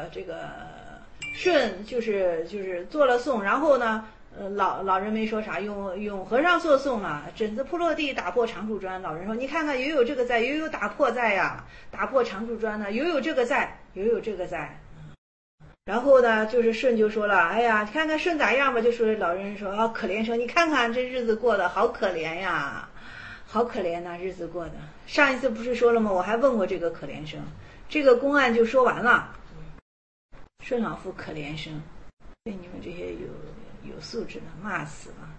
顺就是做了颂，然后呢，老人没说啥，永和尚做颂了，疹子扑落地，打破常住砖。老人说：“你看看，有这个在，有打破在呀，打破常住砖呢，有这个在。” 然后呢，就是舜就说了，哎呀，看看舜咋样吧，就说老人说啊，可怜生，你看看这日子过得好可怜呀，好可怜呐，日子过的。上一次不是说了吗？我还问过这个可怜生，这个公案就说完了。舜老夫可怜生，被你们这些有素质的骂死了。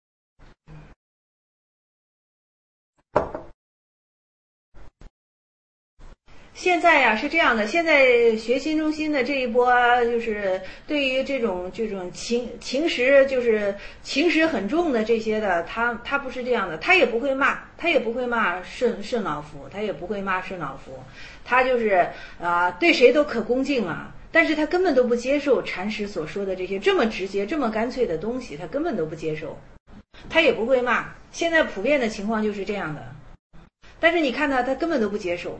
现在呀是这样的，现在学新中心的这一波，就是对于这种情识，就是情识很重的这些的，他不是这样的，他也不会骂舜老夫，他也不会骂舜老夫，他就是对谁都可恭敬啊，但是他根本都不接受禅师所说的这些这么直接、这么干脆的东西，他根本都不接受，他也不会骂。现在普遍的情况就是这样的，但是你看他根本都不接受。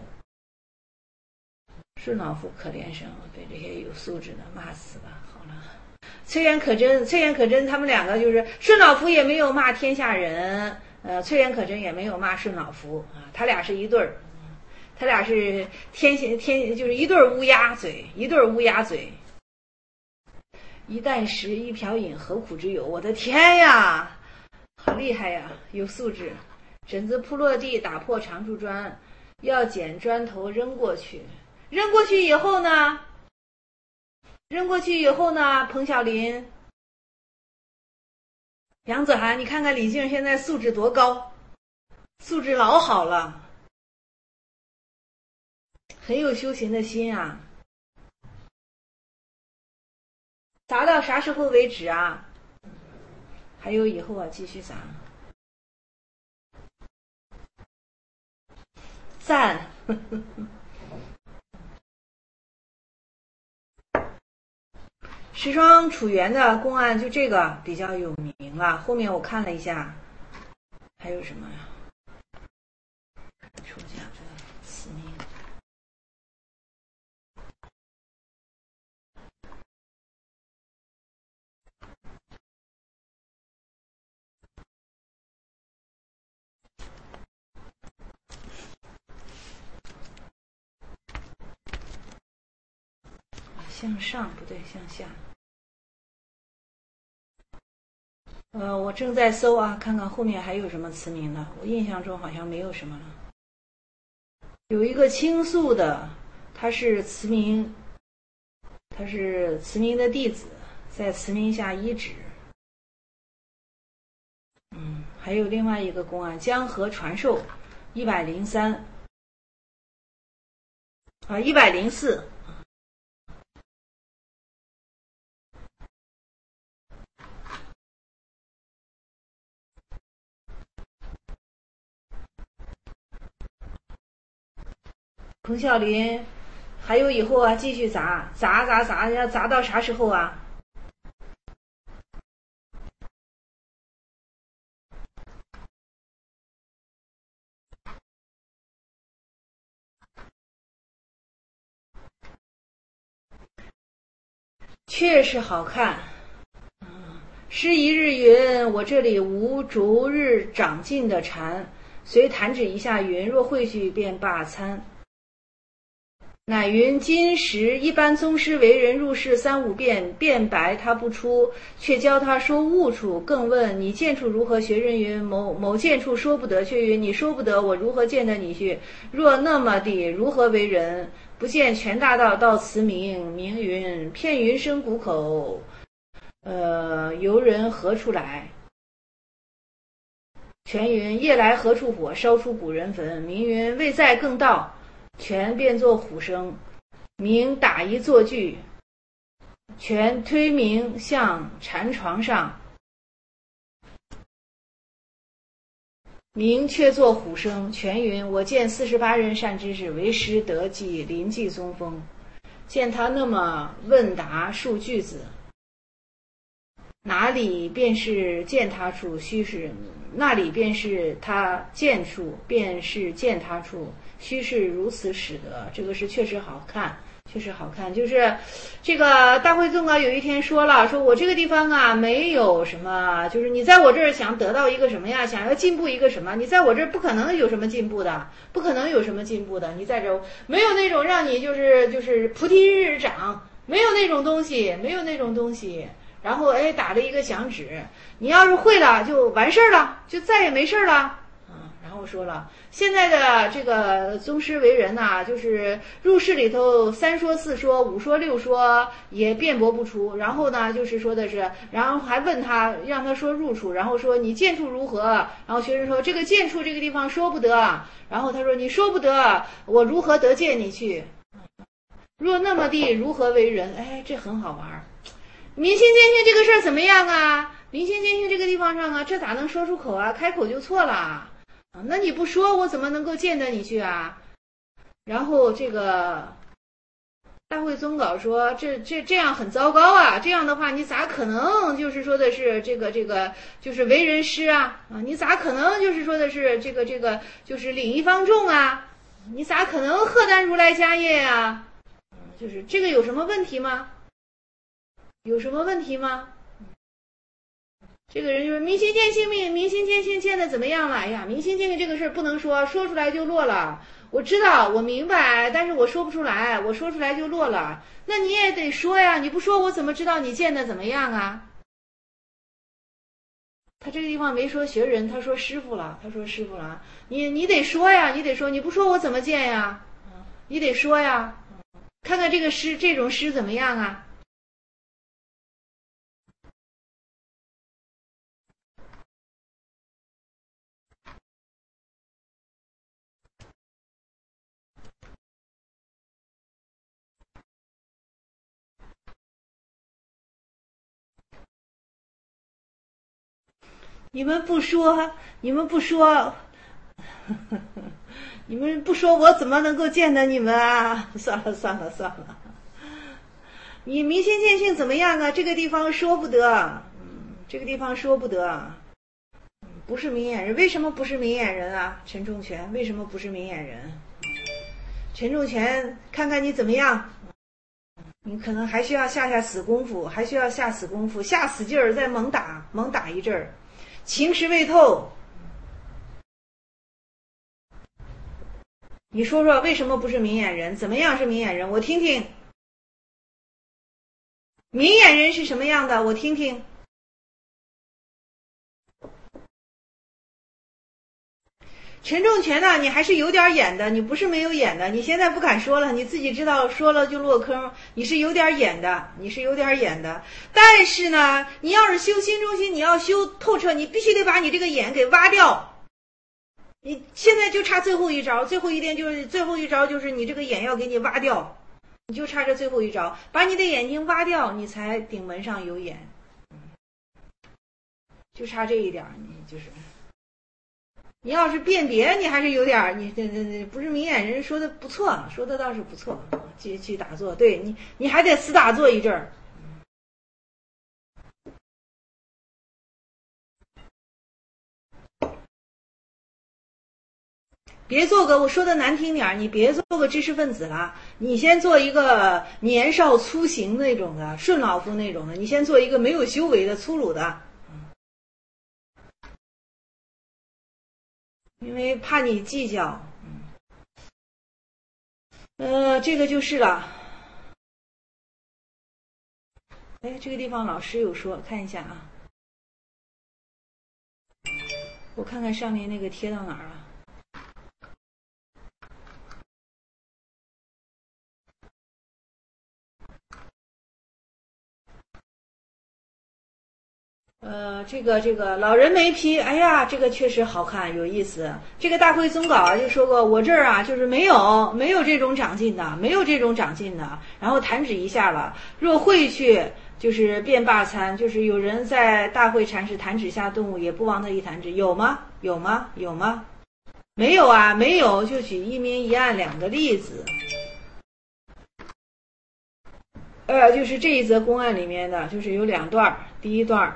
舜老夫可怜生，被这些有素质的骂死了。好了，崔元可真他们两个就是舜老夫也没有骂天下人，崔元可真也没有骂舜老夫啊，他俩是一对儿，他俩是就是一对乌鸦嘴，一对乌鸦嘴。一啖食，一瓢饮，何苦之有？我的天呀，好厉害呀，有素质。枕子铺落地，打破长柱砖，要捡砖头扔过去。扔过去以后呢，彭小林、杨子涵，你看看李靖现在素质多高，素质老好了，很有修行的心啊。砸到啥时候为止啊？还有以后啊，继续砸。赞。石窗楚原的公案就这个比较有名了，后面我看了一下，还有什么呀？出家者慈名，向上不对，向下。我正在搜啊，看看后面还有什么词名的。我印象中好像没有什么了。有一个倾诉的，他是慈明的弟子，在慈明下依止。还有另外一个公案，江河传授103啊，104。彭孝林，还有以后啊，继续砸，要砸到啥时候啊？确实好看。诗一日云：我这里无逐日长进的禅，随弹指一下云，若会去便罢参。乃云今时一般宗师为人入世3-5遍，辩白他不出，却教他说悟处。更问你见处如何学？人云某见处说不得，却云你说不得，我如何见得你去？若那么地，如何为人？不见全大道到慈名，名云片云生谷口，游人何处来？全云夜来何处火，烧出古人坟。名云未在更道，全变作虎声。名打一坐具，全推名向禅床上。名却作虎声，全云我见48人善知识，为师得记临济宗风。见他那么问答数句子，哪里便是见他处，须是那里便是他见处，便是见他处，须是如此使得。这个是确实好看，确实好看。就是这个大慧宗啊，有一天说了，说我这个地方啊没有什么，就是你在我这儿想得到一个什么呀，想要进步一个什么，你在我这儿不可能有什么进步的，不可能有什么进步的。你在这儿没有那种让你就是菩提日长， 没有那种东西，没有那种东西。然后打了一个响指，你要是会了就完事儿了，就再也没事儿了。然后说了，现在的这个宗师为人呐，就是入世里头三说四说五说六说也辩驳不出。然后呢，就是说的是，然后还问他，让他说入处，然后说你见处如何？然后学生说这个见处这个地方说不得。然后他说你说不得，我如何得见你去？若那么地，如何为人？这很好玩。明心见性这个事儿怎么样啊？明心见性这个地方上啊，这咋能说出口啊？开口就错了。那你不说，我怎么能够见得你去啊？然后这个大会宗稿说，这样很糟糕啊！这样的话，你咋可能就是说的是这个就是为人师啊？你咋可能就是说的是这个就是领一方众啊？你咋可能荷担如来家业啊？就是这个有什么问题吗？有什么问题吗？这个人就是明心见性，明心见性见的怎么样了？明心见性这个事儿不能说出来就落了。我知道，我明白，但是我说不出来，我说出来就落了。那你也得说呀，你不说我怎么知道你见的怎么样啊？他这个地方没说学人，他说师傅了，你得说呀，你得说，你不说我怎么见呀？你得说呀，看看这个诗，这种诗怎么样啊？你们不说，你们不说，我怎么能够见得你们啊？算了，你明心见性怎么样啊？这个地方说不得，这个地方说不得，不是明眼人。为什么不是明眼人啊？陈仲全为什么不是明眼人？陈仲全，看看你怎么样？你可能还需要下死功夫，下死劲儿，再猛打一阵儿。情识未透，你说说为什么不是明眼人？怎么样是明眼人？我听听。明眼人是什么样的？我听听。陈仲全呢，你还是有点眼的，你不是没有眼的。你现在不敢说了，你自己知道说了就落坑，你是有点眼的，但是呢，你要是修心中心，你要修透彻，你必须得把你这个眼给挖掉。你现在就差最后一招，最后一招就是你这个眼要给你挖掉，你就差这最后一招，把你的眼睛挖掉，你才顶门上有眼。就差这一点，你就是。你要是辨别，你还是有点，你这不是明眼人，说的不错，说的倒是不错，去打坐，对你还得死打坐一阵儿。别做个，我说的难听点，你别做个知识分子了，你先做一个年少粗行那种的，顺老夫那种的，你先做一个没有修为的粗鲁的。因为怕你计较，这个就是了。这个地方老师有说，看一下啊，我看看上面那个贴到哪儿了。这个老人没批，这个确实好看，有意思。这个大会宗稿啊就说过，我这儿啊就是没有这种长进的，然后弹指一下了。若会去，就是便罢参，就是有人在大会禅师弹指下动物，也不枉他一弹指，有吗？没有啊，没有，就举一明一暗两个例子。就是这一则公案里面的，就是有两段，第一段。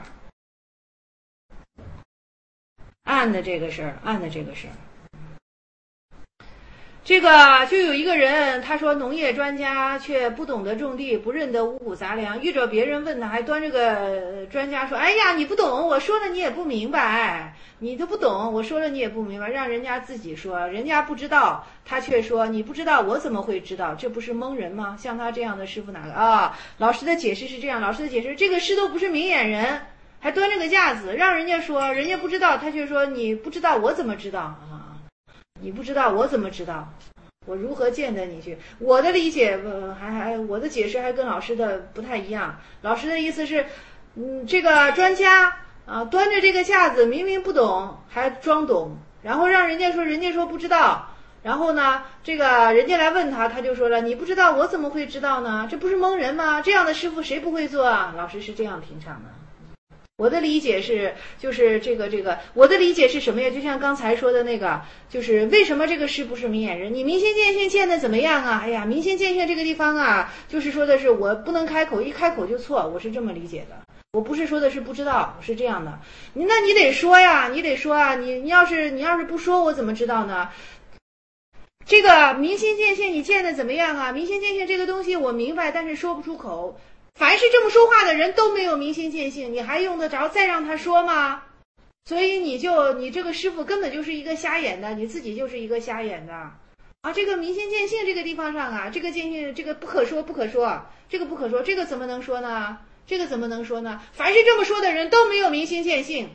暗的这个事儿， 这个就有一个人，他说农业专家却不懂得种地，不认得五谷杂粮，遇着别人问他，还端着个专家说：“哎呀，你不懂，我说了你也不明白，你都不懂，我说了你也不明白。”让人家自己说，人家不知道，他却说你不知道，我怎么会知道？这不是蒙人吗？像他这样的师傅哪个啊？老师的解释是这样，老师的解释，这个师都不是明眼人，还端着个架子，让人家说，人家不知道，他却说你不知道，我怎么知道啊？你不知道，我怎么知道？我如何见得你去？我的理解，我的解释还跟老师的不太一样。老师的意思是，这个专家啊，端着这个架子，明明不懂，还装懂，然后让人家说不知道，然后呢，这个人家来问他，他就说了，你不知道，我怎么会知道呢？这不是蒙人吗？这样的师傅谁不会做啊？老师是这样提倡的。我的理解是，就是这个，我的理解是什么呀？就像刚才说的那个，就是为什么这个师不是明眼人？你明心见性见的怎么样啊？哎呀，明心见性这个地方啊，就是说的是我不能开口，一开口就错，我是这么理解的。我不是说的是不知道，是这样的。那你得说呀，你得说啊，你要是不说，我怎么知道呢？这个明心见性，你见的怎么样啊？明心见性这个东西我明白，但是说不出口。凡是这么说话的人都没有明心见性，你还用得着再让他说吗？所以你这个师傅根本就是一个瞎眼的，你自己就是一个瞎眼的啊！这个明心见性这个地方上啊，这个见性这个不可说，这个不可说，这个怎么能说呢？这个怎么能说呢？凡是这么说的人都没有明心见性，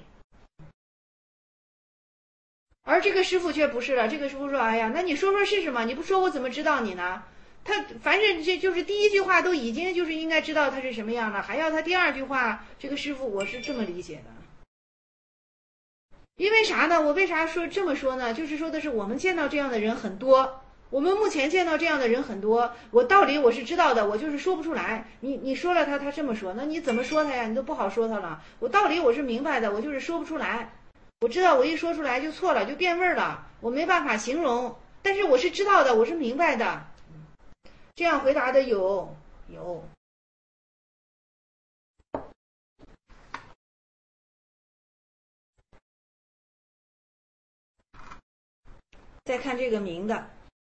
而这个师傅却不是了。这个师傅说：“哎呀，那你说是什么？你不说我怎么知道你呢？”他凡是这就是第一句话都已经就是应该知道他是什么样的，还要他第二句话，这个师傅我是这么理解的。因为啥呢？我为啥说这么说呢？就是说的是我们见到这样的人很多，我们目前见到这样的人很多，我道理我是知道的，我就是说不出来。你说了他这么说，那你怎么说他呀？你都不好说他了。我道理我是明白的，我就是说不出来。我知道我一说出来就错了，就变味儿了，我没办法形容，但是我是知道的，我是明白的。这样回答的有。再看这个明的，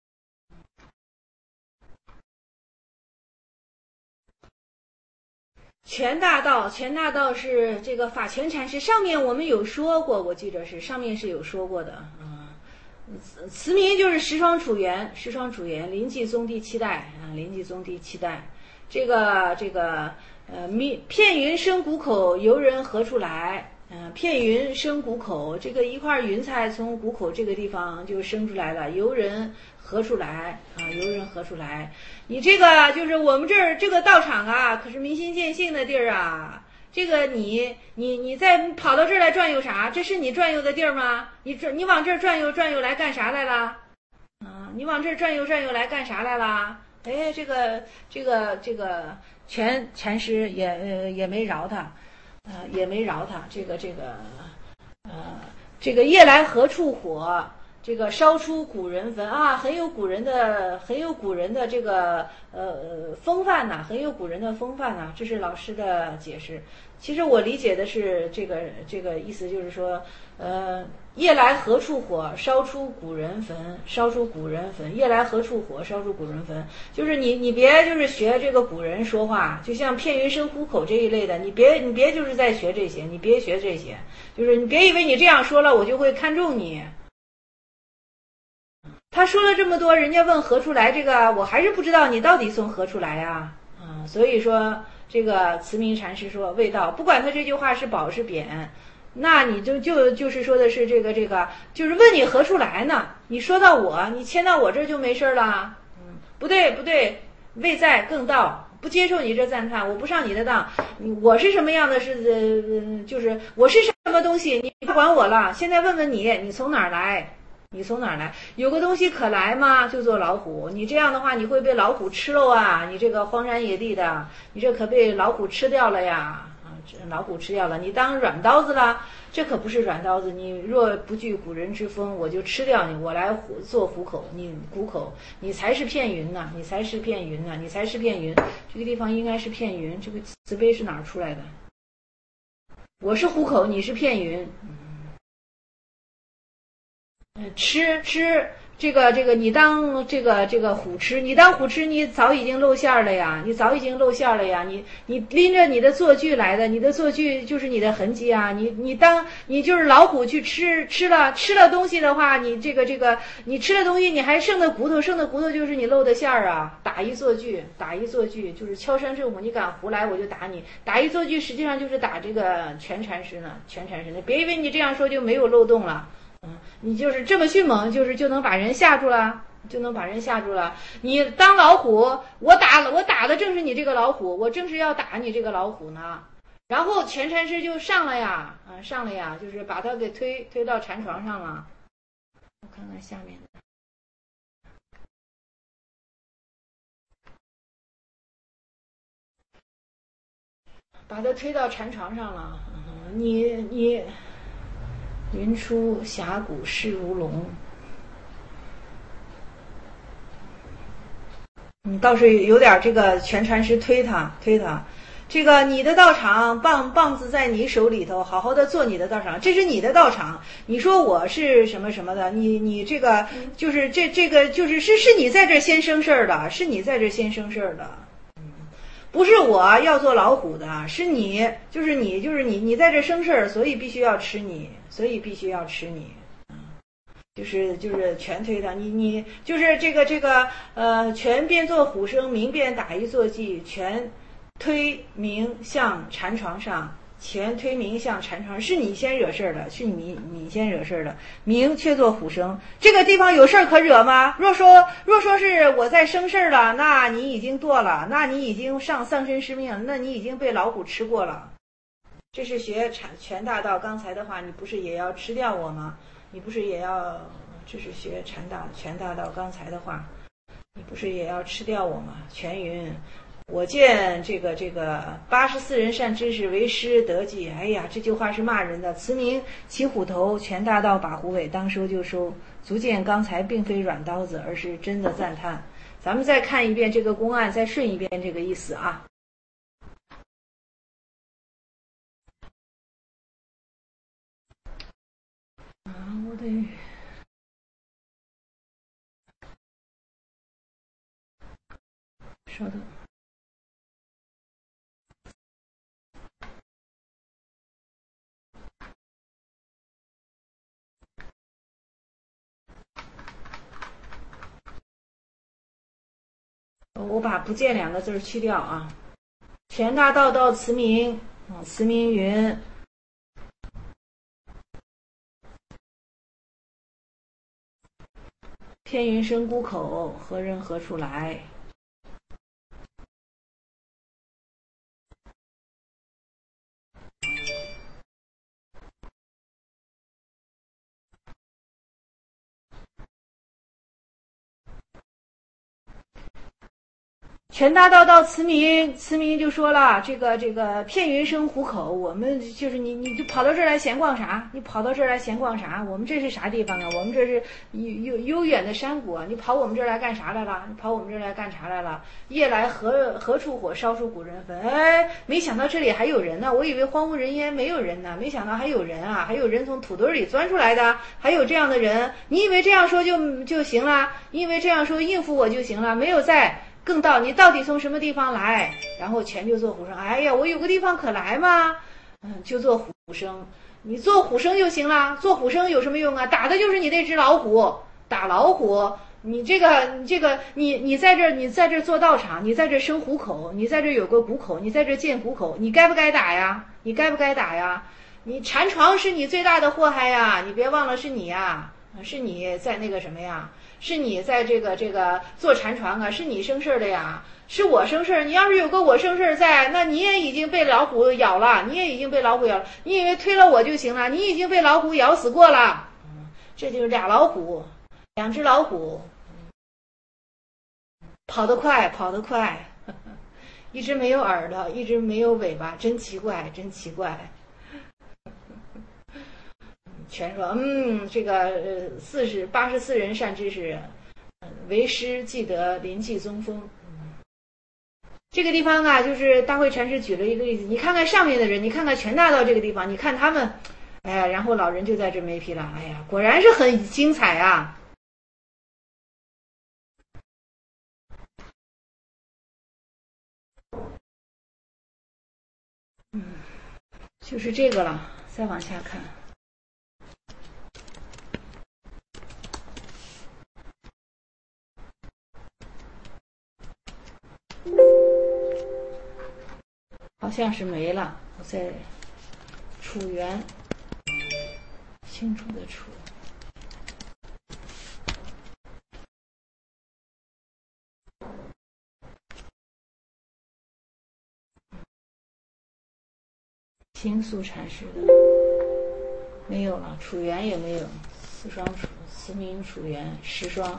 全大道是这个法权禅师，上面我们有说过，我记着是上面是有说过的啊。慈名就是石双楚元，临济宗第7代啊，临济宗第7代。这个片云生谷口，游人何处来？片云生谷口，这个一块云彩从谷口这个地方就生出来了，游人何处来啊？游人何处来？你这个就是我们这儿这个道场啊，可是明心见性的地儿啊。这个你再跑到这儿来转悠啥？这是你转悠的地儿吗？你往这儿转悠来干啥来了？啊，你往这儿转悠来干啥来了？哎，这个全禅师也没饶他，也没饶他。这个夜来何处火？这个烧出古人坟啊，很有古人的这个风范呐，很有古人的风范呐。这是老师的解释。其实我理解的是这个意思，就是说，夜来何处火，烧出古人坟，夜来何处火，烧出古人坟。就是你别就是学这个古人说话，就像片云生虎口这一类的，你别就是在学这些，你别学这些，就是你别以为你这样说了我就会看重你。他说了这么多，人家问何处来，这个我还是不知道你到底从何处来呀？所以说这个慈明禅师说未到，不管他这句话是褒是贬，那你就是说的是这个就是问你何处来呢？你说到我，你迁到我这就没事了。不对，未在更到，不接受你这赞叹，我不上你的当。我是什么样的就是我是什么东西，你不管我了。现在问问你从哪儿来？有个东西可来吗？就做老虎。你这样的话，你会被老虎吃喽啊！你这个荒山野地的，你这可被老虎吃掉了呀！老虎吃掉了，你当软刀子了？这可不是软刀子。你若不惧古人之风，我就吃掉你，我来做虎口，你谷口，你才是片云呐！你才是片云。这个地方应该是片云，这个慈悲是哪儿出来的？我是虎口，你是片云。吃你当这个虎吃，你当虎吃，你早已经露馅了呀，你拎着你的坐具来的，你的坐具就是你的痕迹啊，你就是老虎去吃了东西的话，你你吃了东西，你还剩的骨头就是你露的馅儿啊，打一坐具就是敲山震虎，你敢胡来我就打你，打一坐具实际上就是打这个全禅师呢，别以为你这样说就没有漏洞了。你就是这么迅猛，就能把人吓住了，你当老虎，我打的正是你这个老虎，我正是要打你这个老虎呢。然后全禅师就上了呀，就是把他给推到禅床上了。我看看下面的，把他推到禅床上了。你。云出峡谷势如龙，倒是有点这个全禅师推他，这个你的道场棒子在你手里头，好好的做你的道场，这是你的道场。你说我是什么什么的，你这个就是这个就是你在这先生事儿的，不是我要做老虎的，是你，就是你在这生事儿，所以必须要吃你，就是全推他，你就是这个全边做虎生，明便打一坐骑，全推明向禅床上，是你先惹事儿的，是你先惹事儿的，明却做虎生，这个地方有事儿可惹吗？若说是我在生事儿了，那你已经堕了，那你已经丧身失命，那你已经被老虎吃过了。这是学全大道刚才的话，你不是也要吃掉我吗？你不是也要，这是学全大道刚才的话，你不是也要吃掉我吗？全云。我见这个84人善知识为师得计，哎呀，这句话是骂人的。慈名骑虎头，全大道把虎尾，当收就收。足见刚才并非软刀子，而是真的赞叹。咱们再看一遍这个公案，再顺一遍这个意思啊。我得稍等。我把不见两个字去掉啊。全大道到慈名，慈名云，天云生孤口，何人何处来？全大道到慈名就说了，这个片云生虎口，我们就是你就跑到这儿来闲逛啥？我们这是啥地方啊？我们这是悠远的山谷啊！你跑我们这儿来干啥来了？夜来何处火烧出古人坟？哎，没想到这里还有人呢！我以为荒无人烟没有人呢，没想到还有人啊！还有人从土堆里钻出来的，还有这样的人。你以为这样说就行了？你以为这样说应付我就行了？没有在。更到你到底从什么地方来？然后全就做虎生。哎呀，我有个地方可来吗？就做虎生。你做虎生就行了。做虎生有什么用啊？打的就是你那只老虎，打老虎。你在这做道场，你在这生虎口，你在这有个虎口，你在这建虎口，你该不该打呀？你禅床是你最大的祸害呀！你别忘了是你呀，是你在那个什么呀？是你在这个坐禅床啊，是你生事的呀，是我生事。你要是有个我生事在，那你也已经被老虎咬了，你以为推了我就行了？你已经被老虎咬死过了。这就是两只老虎，跑得快，一只没有耳朵，一只没有尾巴，真奇怪。全说这个84人善知识，为师记得临济宗风。这个地方啊，就是大慧禅师举了一个例子，你看看上面的人，你看看全大道这个地方，你看他们，哎呀，然后老人就在这没皮了，哎呀，果然是很精彩啊。 就是这个了。再往下看，好像是没了。我再楚元，清楚的楚。新宿禅师的没有了，楚元也没有，四双楚，慈明楚元十双。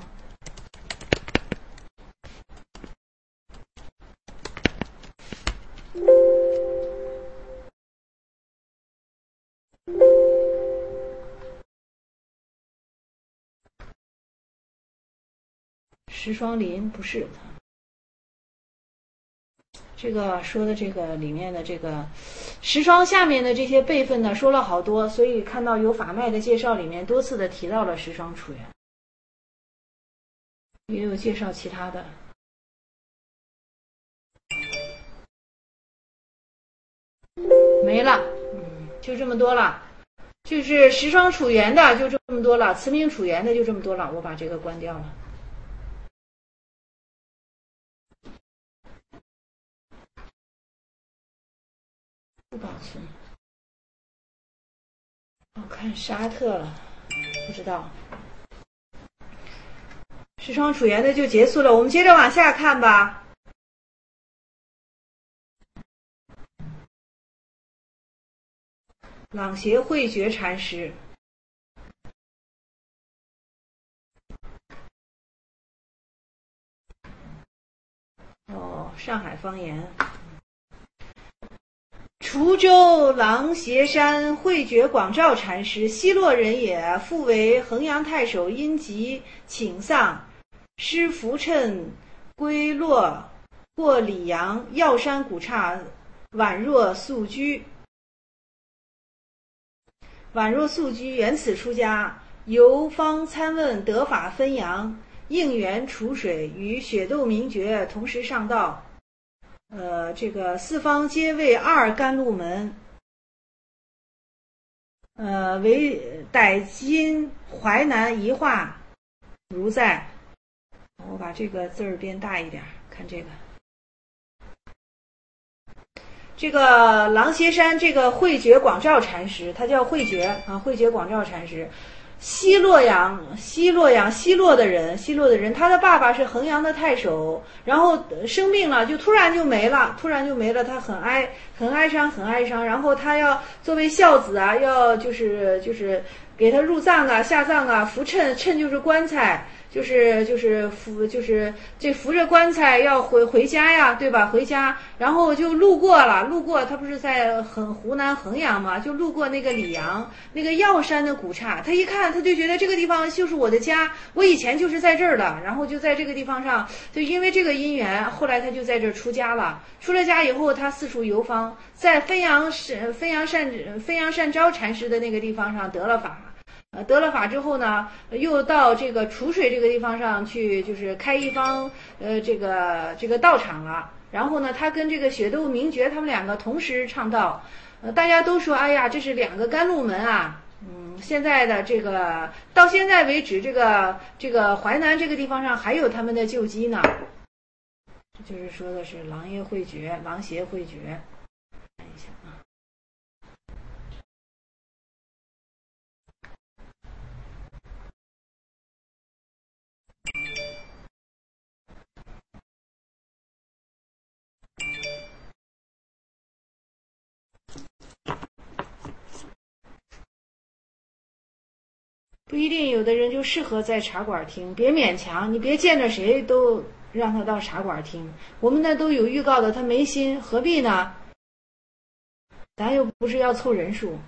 十双林不是他。这个说的这个里面的这个十双下面的这些辈分呢，说了好多，所以看到有法脉的介绍里面多次的提到了十双楚元，也有介绍其他的。没了，就这么多了，就是十双楚元的就这么多了，慈明楚元的就这么多了，我把这个关掉了。不保存，我看沙特了，不知道。十双楚元的就结束了，我们接着往下看吧。朗协慧觉禅师，上海方言。滁州琅邪山慧觉广照禅师，西洛人也，复为衡阳太守，因疾请丧，师扶趁归落，过里阳药山古刹，宛若素居，缘此出家，游方参问得法分扬，应缘楚水，与雪窦明觉同时上道。这个四方皆为二甘露门，为逮今淮南一化如在。我把这个字儿变大一点，看这个。这个琅邪山这个慧觉广照禅师，他叫慧觉啊，慧觉广照禅师。西洛的人，他的爸爸是衡阳的太守，然后生病了，就突然就没了，他很哀伤，然后他要作为孝子啊，要就是给他入葬啊、下葬啊，扶衬就是棺材。这扶着棺材要回家呀，对吧？回家，然后就路过，他不是在湖南衡阳嘛，就路过那个里阳那个药山的古刹，他一看他就觉得这个地方就是我的家，我以前就是在这儿的，然后就在这个地方上，就因为这个因缘，后来他就在这儿出家了。出了家以后，他四处游方，在汾阳善昭禅师的那个地方上得了法。得了法之后呢，又到这个楚水这个地方上去，就是开一方这个道场了。然后呢，他跟这个雪窦明觉他们两个同时唱道，大家都说，哎呀，这是两个甘露门啊。现在的这个到现在为止，这个淮南这个地方上还有他们的旧迹呢。这就是说的是琅邪慧觉。看一下啊。不一定，有的人就适合在茶馆听，别勉强，你别见着谁都让他到茶馆听。我们那都有预告的，他没心，何必呢？咱又不是要凑人数。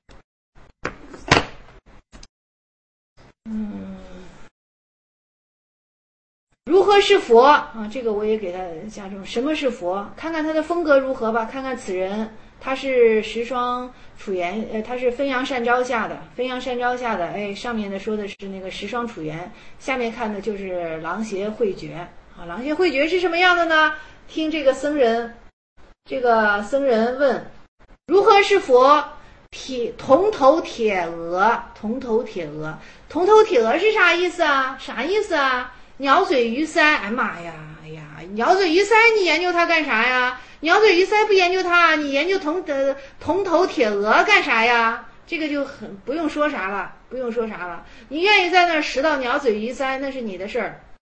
如何是佛啊？这个我也给他加重。什么是佛？看看他的风格如何吧。看看此人，他是十双楚元，他是汾阳善昭下的。哎，上面的说的是那个十双楚元，下面看的就是琅邪慧觉啊。琅邪慧觉是什么样的呢？听这个僧人问如何是佛？铜头铁额，铜头铁额，铜头铁额是啥意思啊？啥意思啊？鸟嘴鱼鳃，哎妈呀，哎呀，鸟嘴鱼鳃你研究它干啥呀？鸟嘴鱼鳃不研究它，你研究铜头铁额干啥呀？这个就很不用说啥了，不用说啥了。你愿意在那儿拾到鸟嘴鱼鳃，那是你的事儿。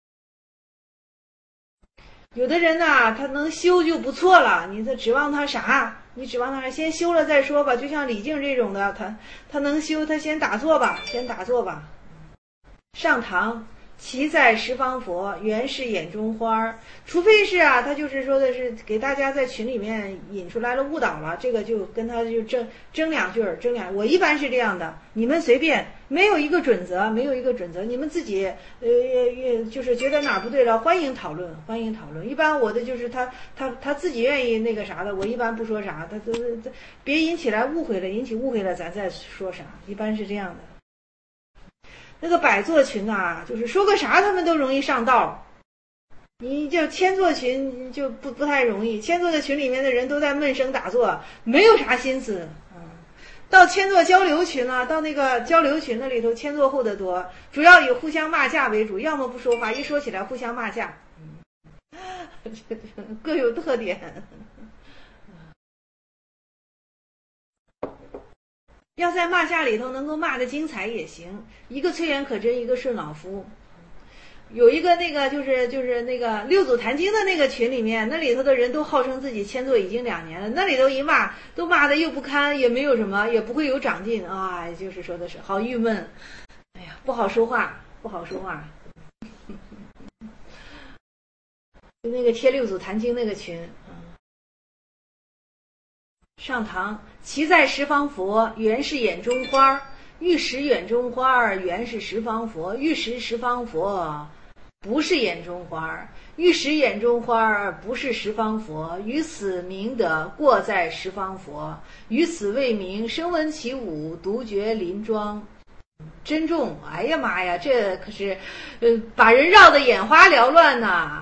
有的人呐，他能修就不错了，你指望他啥？你指望他先修了再说吧。就像李靖这种的，他能修，他先打坐吧，先打坐吧。上堂，其在十方佛，原是眼中花。除非是啊，他就是说的是给大家在群里面引出来了误导了，这个就跟他就争两句，我一般是这样的，你们随便，没有一个准则，你们自己就是觉得哪不对了，欢迎讨论。一般我的就是他自己愿意那个啥的，我一般不说啥，他别引起误会了，咱再说啥，一般是这样的。那个百座群啊，就是说个啥他们都容易上道，你就千座群就不太容易。千座的群里面的人都在闷声打坐，没有啥心思。到千座交流群了，到那个交流群那里头，千座后的多，主要以互相骂架为主，要么不说话，一说起来互相骂架，各有特点。要在骂架里头能够骂得精彩也行，一个催元可真，一个顺老夫。有一个那个就是那个六祖坛经的那个群里面，那里头的人都号称自己千座已经2年了，那里头一骂都骂得又不堪，也没有什么，也不会有长进啊，就是说的是好郁闷，哎呀，不好说话。就那个贴六祖坛经那个群。上堂，其在十方佛，原是眼中花。欲识眼中花，原是十方佛。欲识十方佛，不是眼中花。欲识眼中花，不是十方佛。于此名得过在十方佛。于此为名声闻起舞，独觉林庄。珍重，哎呀妈呀，这可是把人绕得眼花缭乱呐。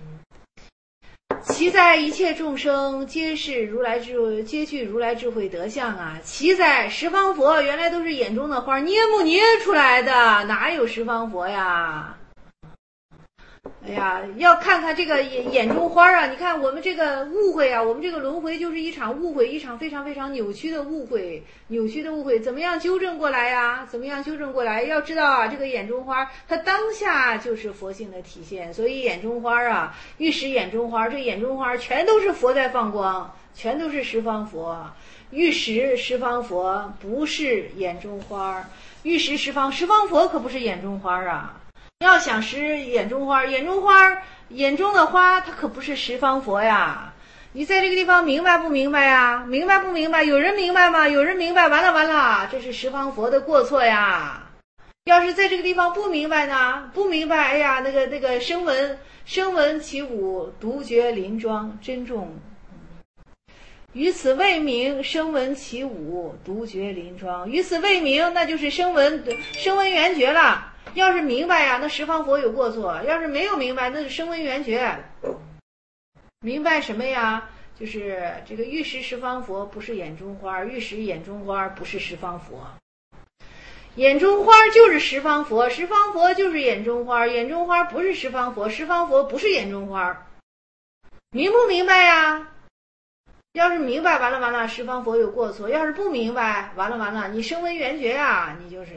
其在一切众生皆具如来智慧德相啊！其在十方佛，原来都是眼中的花，捏不捏出来的？哪有十方佛呀？哎呀，要看看这个眼中花啊！你看我们这个误会啊，我们这个轮回就是一场误会，一场非常非常扭曲的误会，怎么样纠正过来呀？要知道啊，这个眼中花它当下就是佛性的体现，所以眼中花啊，欲识眼中花，这眼中花全都是佛在放光，全都是十方佛。欲识十方佛不是眼中花，欲识十方佛可不是眼中花啊！要想识眼中花，眼中的花它可不是十方佛呀！你在这个地方明白不明白呀？明白不明白？有人明白吗？有人明白，完了，这是十方佛的过错呀！要是在这个地方不明白呢？不明白，哎呀，那个声闻起舞，独觉林庄，珍重。于此为名声闻起舞，独觉林庄。于此为名，那就是声闻缘觉了。要是明白呀，那十方佛有过错；要是没有明白，那是声闻缘觉。明白什么呀？就是这个欲识十方佛不是眼中花，欲识眼中花不是十方佛。眼中花就是十方佛，十方佛就是眼中花，眼中花不是十方佛，十方佛不是眼中花。明不明白呀？要是明白，完了，十方佛有过错；要是不明白，完了，你声闻缘觉呀，你就是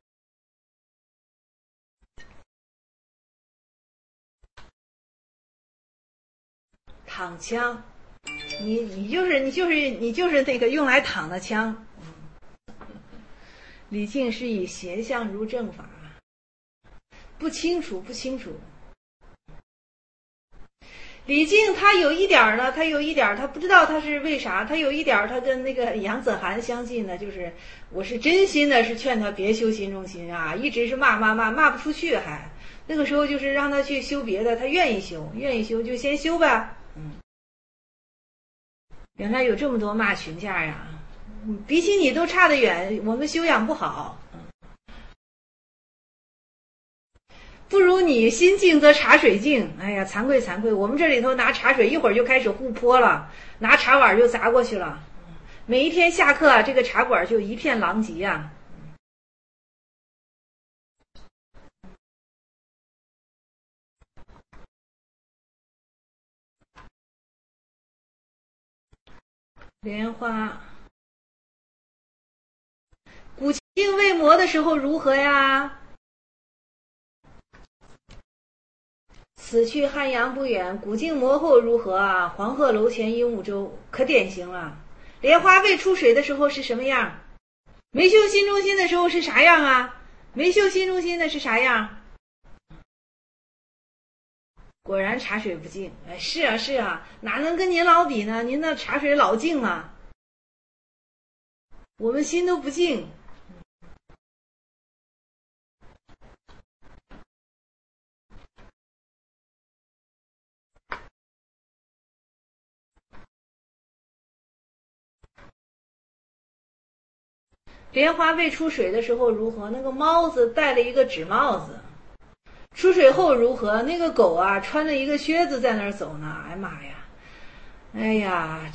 躺枪，你就是那个用来躺的枪。李靖是以邪相如正法，不清楚。李靖他有一点呢，他不知道他是为啥，他有一点他跟那个杨子涵相近呢，就是我是真心的是劝他别修心中心啊，一直是骂不出去，还那个时候就是让他去修别的，他愿意修就先修呗。原来有这么多骂群架呀，比起你都差得远，我们修养不好。不如你心静则茶水静。哎呀，惭愧！我们这里头拿茶水一会儿就开始互泼了，拿茶碗就砸过去了。 每一天下课啊，这个茶馆就一片狼藉啊。莲花，古镜未磨的时候如何呀？此去汉阳不远，古镜磨后如何啊？黄鹤楼前鹦鹉洲，可典型了。莲花未出水的时候是什么样？没修心中心的时候是啥样啊？没修心中心的是啥样？果然茶水不净。哎，是啊是啊，哪能跟您老比呢？您那茶水老净了，我们心都不净。莲花未出水的时候如何？那个猫子戴了一个纸帽子。出水后如何？那个狗啊，穿了一个靴子在那儿走呢。哎妈呀！哎呀，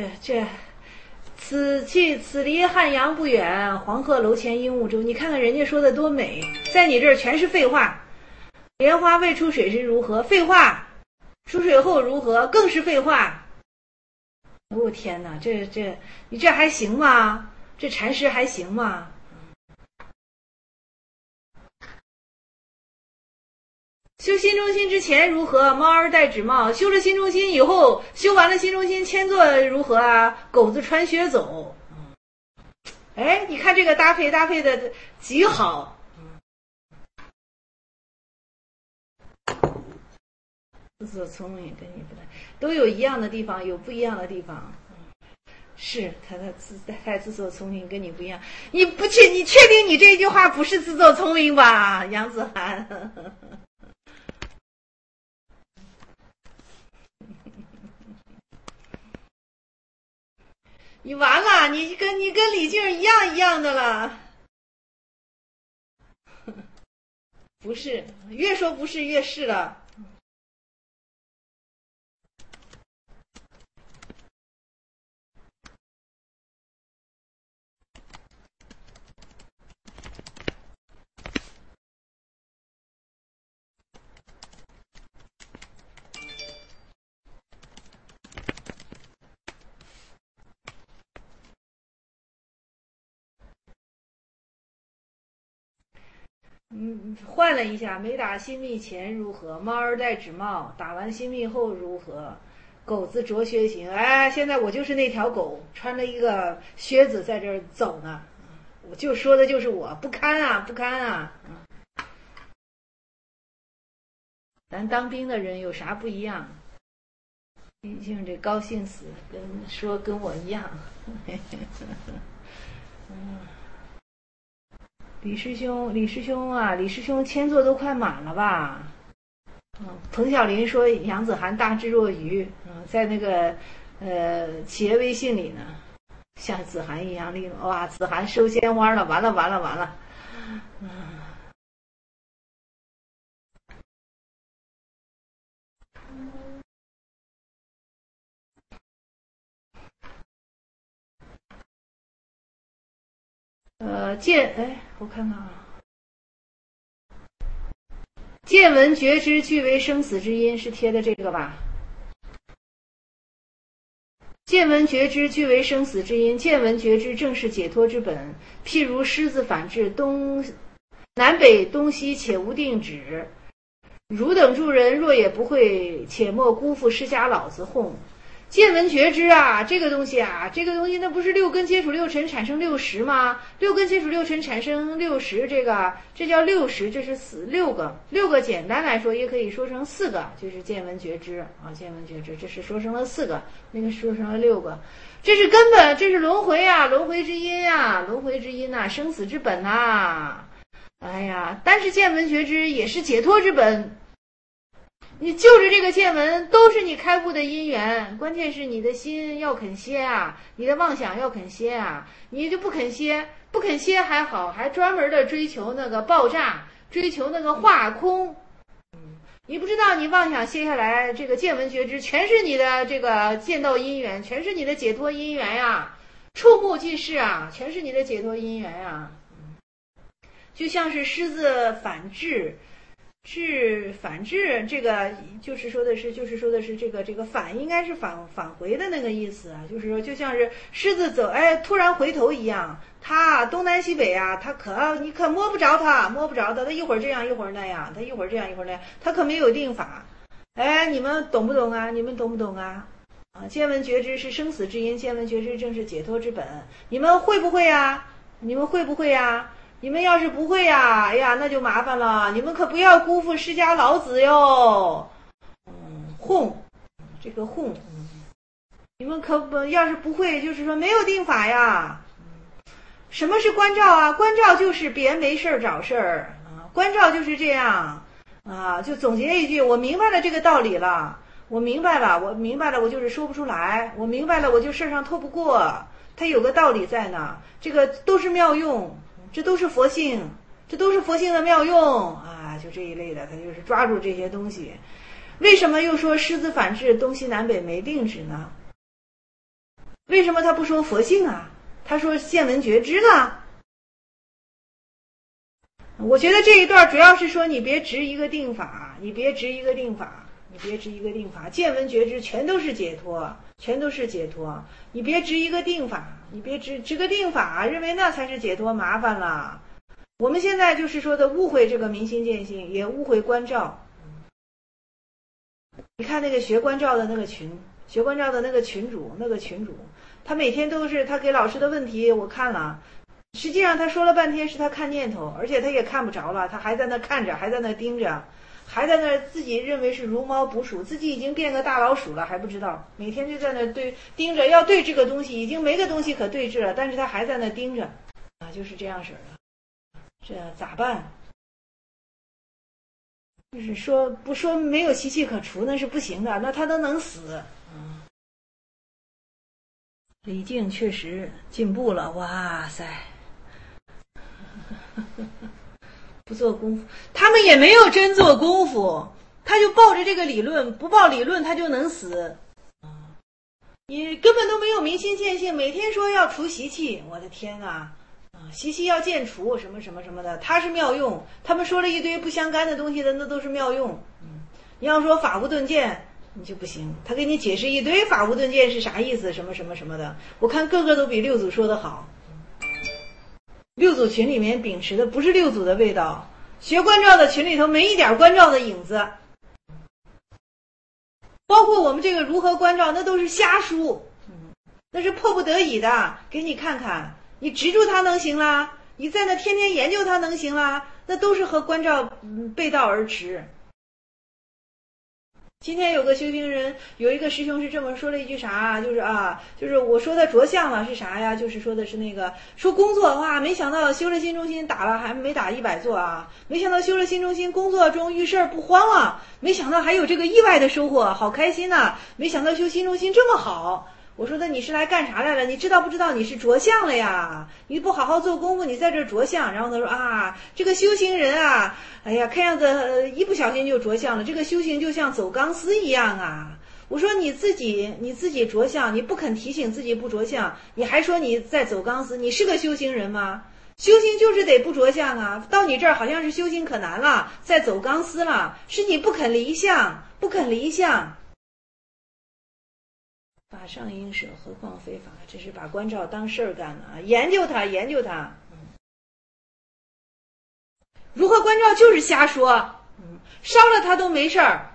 此离汉阳不远，黄鹤楼前鹦鹉洲。你看看人家说的多美，在你这儿全是废话。莲花未出水时如何？废话。出水后如何？更是废话。我天哪，你这还行吗？这禅师还行吗？修心中心之前如何？猫儿戴纸帽。修了心中心以后，修完了心中心，迁作如何啊？狗子穿靴走。哎，你看这个搭配的极好。自作聪明跟你不太都有一样的地方，有不一样的地方。是他太自作聪明，跟你不一样。你确定你这句话不是自作聪明吧，杨子涵？你完了，你跟李静一样的了。不是，越说不是越是了。换了一下，没打新密前如何？猫儿戴纸帽，打完新密后如何？狗子着靴行。哎，现在我就是那条狗，穿了一个靴子在这儿走呢。我就说的就是我，不堪啊，不堪啊！咱当兵的人有啥不一样？毕竟这高兴死，跟我一样。李师兄签座都快满了吧？彭晓林说杨子涵大智若愚，在那个企业微信里呢，像子涵一样利落。哇，子涵收鲜花了，完了！我看看啊。见闻觉知俱为生死之因，是贴的这个吧？见闻觉知俱为生死之因，见闻觉知正是解脱之本。譬如狮子反至南北东西，且无定止。汝等诸人若也不会，且莫辜负释迦老子哄。见闻觉知啊，这个东西那不是六根接触六尘产生六识吗？六根接触六尘产生六识，这叫六识，这是六个简单来说也可以说成四个，就是见闻觉知啊，见闻觉知，这是说成了四个，那个说成了六个，这是根本，这是轮回啊，轮回之因啊，轮回之因啊，生死之本啊。哎呀，但是见闻觉知也是解脱之本。你就着这个见闻，都是你开悟的因缘，关键是你的心要肯歇啊，你的妄想要肯歇啊，你就不肯歇还好，还专门的追求那个爆炸，追求那个化空。你不知道你妄想歇下来，这个见闻觉知全是你的这个见道因缘，全是你的解脱因缘呀。 触目即逝啊，全是你的解脱因缘啊。就像是狮子反制，反制，这个就是说的是这个反应该是返回的那个意思啊，就是说就像是狮子走，哎，突然回头一样，它东南西北啊，你可摸不着它，它一会儿这样一会儿那样，它一会儿这样一会儿那样，它可没有定法。哎，你们懂不懂啊？你们懂不懂啊？啊，见闻觉知是生死之因，见闻觉知正是解脱之本。你们会不会啊？你们会不会啊？你们要是不会呀，哎呀，那就麻烦了。你们可不要辜负释迦老子哟。这个你们可不要是不会，就是说没有定法呀。什么是关照啊？关照就是别人没事找事儿啊，关照就是这样啊。就总结一句，我明白了这个道理了，我明白了，我就是说不出来，我明白了，我就事儿上透不过。它有个道理在呢，这个都是妙用。这都是佛性，这都是佛性的妙用啊！就这一类的，他就是抓住这些东西。为什么又说狮子反制，东西南北没定止呢？为什么他不说佛性啊？他说见闻觉知呢？我觉得这一段主要是说，你别执一个定法，见闻觉知全都是解脱，你别执一个定法，你别执个定法，认为那才是解脱，麻烦了。我们现在就是说的误会这个明心见性，也误会关照。你看那个学关照的那个群主，他每天都是他给老师的问题，我看了，实际上他说了半天是他看念头，而且他也看不着了，他还在那看着，还在那盯着，还在那自己认为是如猫捕鼠，自己已经变个大老鼠了还不知道，每天就在那盯着，要对这个东西，已经没个东西可对峙了，但是他还在那盯着啊，就是这样式的，这咋办？就是说不说没有习气可除那是不行的，那他都能死。李靖确实进步了，哇塞！不做功夫，他们也没有真做功夫，他就抱着这个理论，不抱理论他就能死。你根本都没有明心见性，每天说要除习气，我的天啊！习气要见除，什么什么什么的，它是妙用。他们说了一堆不相干的东西的，那都是妙用。你要说法无顿见，你就不行。他给你解释一堆法无顿见是啥意思，什么什么什么的。我看个个都比六祖说的好。六祖群里面秉持的不是六祖的味道，学关照的群里头没一点关照的影子。包括我们这个如何关照，那都是瞎书，那是迫不得已的，给你看看。你执住它能行啦？你在那天天研究它能行啦？那都是和关照背道而驰。今天有个修行人，有一个师兄是这么说了一句啥，就是我说的着相了是啥呀？就是说的是那个说工作哇，没想到修了新中心打了还没打100座啊，没想到修了新中心工作中遇事儿不慌啊，没想到还有这个意外的收获，好开心呐！没想到修新中心这么好。我说的你是来干啥来了？你知道不知道你是着相了呀？你不好好做功夫，你在这着相。然后他说啊，这个修行人啊，哎呀，看样子一不小心就着相了。这个修行就像走钢丝一样啊。我说你自己着相，你不肯提醒自己不着相，你还说你在走钢丝，你是个修行人吗？修行就是得不着相啊。到你这儿好像是修行可难了，在走钢丝了，是你不肯离相，不肯离相。法上应舍，何况非法？这是把关照当事儿干了啊！研究它，研究它。如何关照就是瞎说，烧了它都没事儿。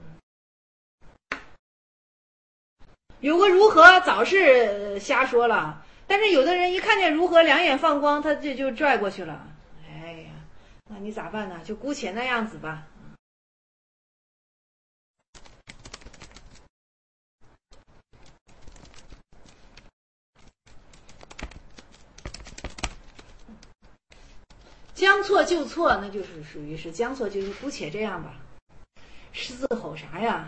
有个如何早是瞎说了，但是有的人一看见如何两眼放光，他就拽过去了。哎呀，那你咋办呢？就姑且那样子吧。将错就错，那就是属于是将错就是姑且这样吧。狮子吼啥呀？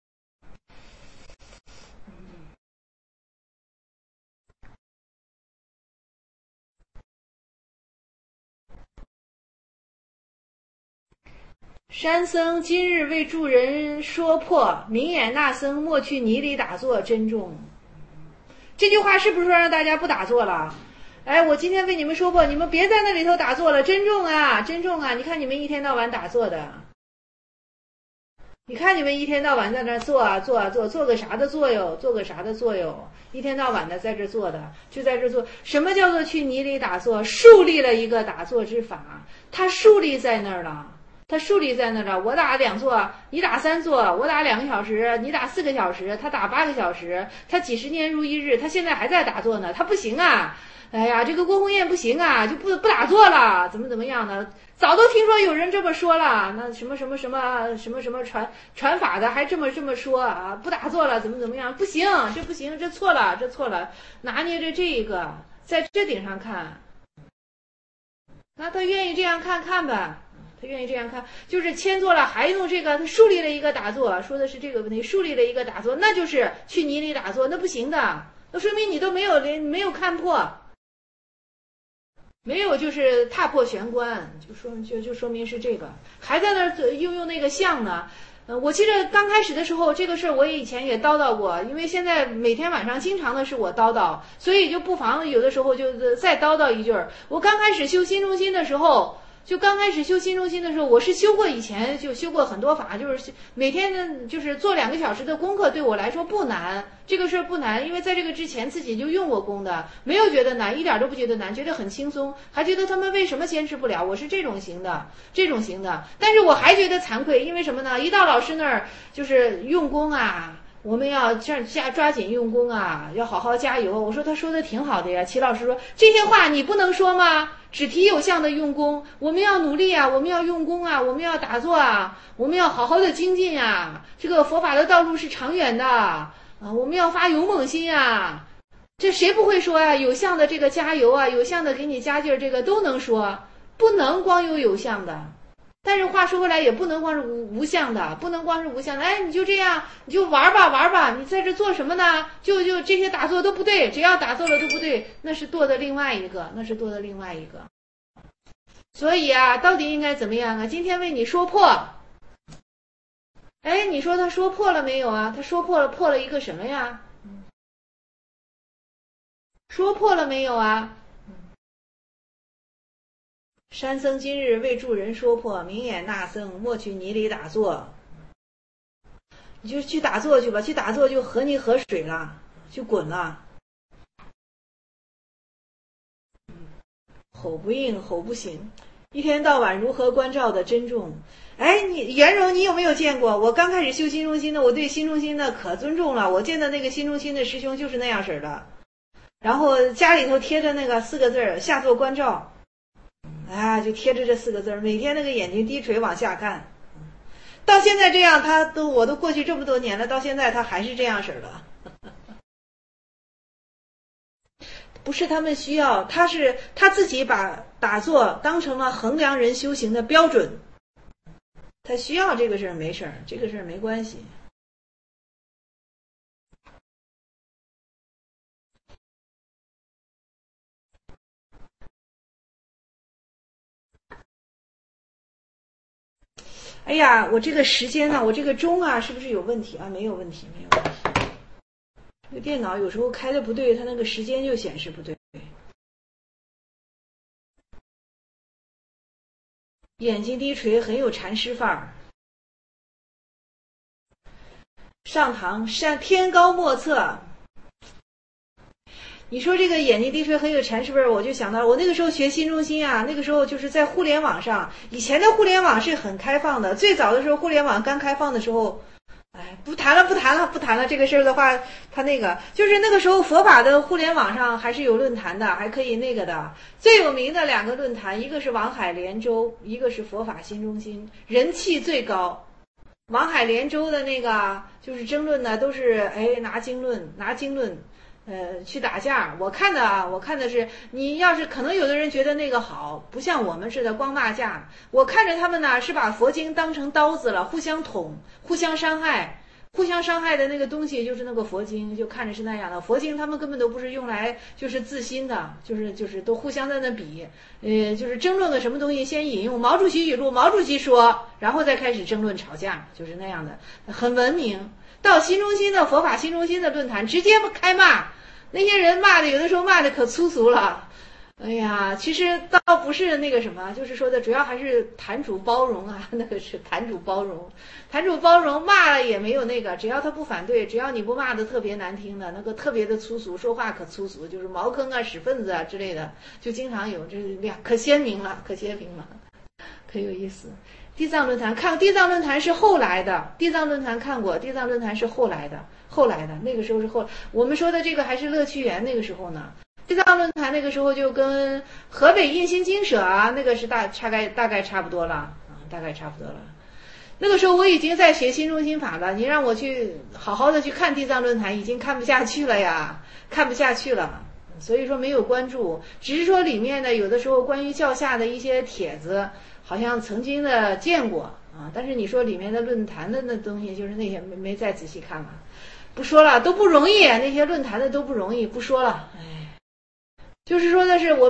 山僧今日为助人说破，明眼那僧莫去泥里打坐，珍重。 这句话是不是说让大家不打坐了？哎，我今天为你们说过，你们别在那里头打坐了，珍重啊，珍重啊！你看你们一天到晚打坐的，你看你们一天到晚在那坐啊坐啊坐，做个啥的坐哟，做个啥的坐哟，一天到晚的在这坐的，就在这坐。什么叫做去泥里打坐？树立了一个打坐之法，它树立在那儿了。他树立在那了，我打2坐，你打3坐，我打2个小时，你打4个小时，他打8个小时，他几十年如一日，他现在还在打坐呢，他不行啊！哎呀，这个郭鸿雁不行啊，就不打坐了，怎么样的？早都听说有人这么说了，那什么传法的还这么说啊，不打坐了，怎么样？不行，这不行，这错了，拿捏着这个，在这顶上看，那他愿意这样看吧。他愿意这样看，就是迁坐了还用这个，他树立了一个打坐，说的是这个问题，树立了一个打坐，那就是去泥里打坐，那不行的，那说明你都没有看破，没有就是踏破玄关，就说明是这个，还在那儿用那个像呢。我记得刚开始的时候，这个事儿我也以前也叨叨过，因为现在每天晚上经常的是我叨叨，所以就不妨有的时候就再叨叨一句儿。我刚开始修心中心的时候。我是修过，以前就修过很多法，就是每天呢就是做2个小时的功课，对我来说不难，这个事儿不难，因为在这个之前自己就用过功的，没有觉得难，一点都不觉得难，觉得很轻松，还觉得他们为什么坚持不了，我是这种型的，但是我还觉得惭愧，因为什么呢？一到老师那儿就是用功啊。我们要抓紧用功啊，要好好加油。我说他说的挺好的呀，齐老师说这些话你不能说吗？只提有项的用功，我们要努力啊，我们要用功啊，我们要打坐啊，我们要好好的精进啊。这个佛法的道路是长远的啊，我们要发勇猛心啊。这谁不会说啊？有项的这个加油啊，有项的给你加劲儿，这个都能说，不能光有项的。但是话说回来，也不能光是无相的，不能光是无相的。哎，你就这样，你就玩吧，你在这做什么呢？就这些打坐都不对，只要打坐了都不对，那是堕的另外一个。所以啊，到底应该怎么样啊？今天为你说破。哎，你说他说破了没有啊？他说破了一个什么呀？说破了没有啊？山僧今日为助人说破，明眼那僧莫去泥里打坐。你就去打坐去吧，去打坐就和泥河水了，就滚了。吼不应，吼不行，一天到晚如何关照的珍重。哎，你袁荣，你有没有见过？我刚开始修心中心的，我对心中心的可尊重了。我见的那个心中心的师兄就是那样式的，然后家里头贴着那个4个字下座关照。啊，就贴着这4个字，每天那个眼睛低垂往下看，到现在这样，我都过去这么多年了，到现在他还是这样式的。不是他们需要，他自己把打坐当成了衡量人修行的标准，他需要这个事儿没事儿，这个事儿没关系。哎呀，我这个时间呢，我这个钟啊，是不是有问题啊？没有问题。这个电脑有时候开的不对，它那个时间就显示不对。眼睛低垂，很有禅师范儿。上堂天高莫测。你说这个眼睛低垂很有禅师味儿，我就想到我那个时候学心中心啊，那个时候就是在互联网上，以前的互联网是很开放的，最早的时候互联网刚开放的时候，哎，不谈了这个事儿的话，他那个就是那个时候佛法的互联网上还是有论坛的，还可以那个的。最有名的2个论坛，一个是王海莲州，一个是佛法心中心，人气最高。王海莲州的那个就是争论呢，都是拿经论。去打架，我看的是，你要是可能有的人觉得那个好，不像我们似的光骂架，我看着他们呢是把佛经当成刀子了，互相捅，互相伤害的那个东西就是那个佛经，就看着是那样的。佛经他们根本都不是用来就是自心的，就是都互相在那比，就是争论个什么东西，先引用毛主席语录，毛主席说，然后再开始争论吵架，就是那样的，很文明。到心中心的佛法心中心的论坛直接开骂。 那些人骂的有的时候骂的可粗俗了。哎呀，其实倒不是那个什么，就是说的主要还是坛主包容啊，那个是坛主包容，坛主包容骂了也没有那个，只要他不反对，只要你不骂的特别难听的，那个特别的粗俗，说话可粗俗，就是茅坑啊、屎粪子啊之类的，就经常有，这可鲜明了，可鲜明了，可有意思。地藏论坛看，地藏论坛是后来的，地藏论坛看过，地藏论坛是后来的，那个时候是我们说的这个还是乐趣园那个时候呢。地藏论坛那个时候就跟河北印心经舍啊，那个是大概差不多了啊，大概差不多了。那个时候我已经在学新中心法了，你让我去好好的去看地藏论坛，已经看不下去了呀，看不下去了。所以说没有关注，只是说里面呢有的时候关于教下的一些帖子，好像曾经的见过啊，但是你说里面的论坛的那东西，就是那些没再仔细看了。不说了，都不容易，那些论坛的都不容易，不说了，哎。就是说的是我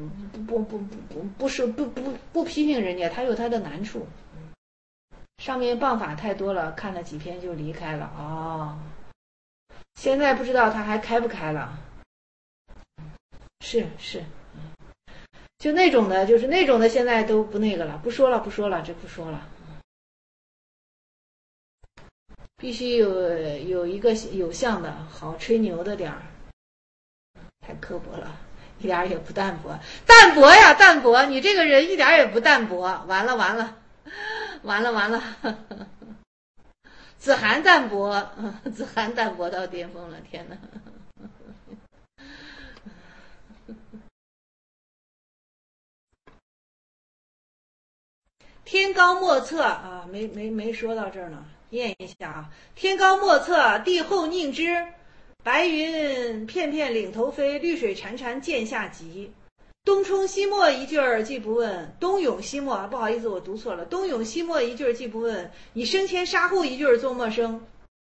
不批评人家，他有他的难处。上面谤法太多了，看了几篇就离开了哦。现在不知道他还开不开了。是，就那种的，就是那种的，现在都不那个了，不说了，这不说了。必须有一个有相的，好吹牛的点儿，太刻薄了。一点也不淡薄，淡薄呀，淡薄！你这个人一点也不淡薄，完了，子涵淡薄，子涵淡薄到巅峰了，天哪！天高莫测啊，没说到这儿呢，念一下啊，天高莫测，地厚宁知。白云片片岭头飞，绿水潺潺涧下急。东冲西没一句儿既不问，东涌西没，不好意思，我读错了。东涌西没一句儿既不问，你生前杀后一句儿做陌生。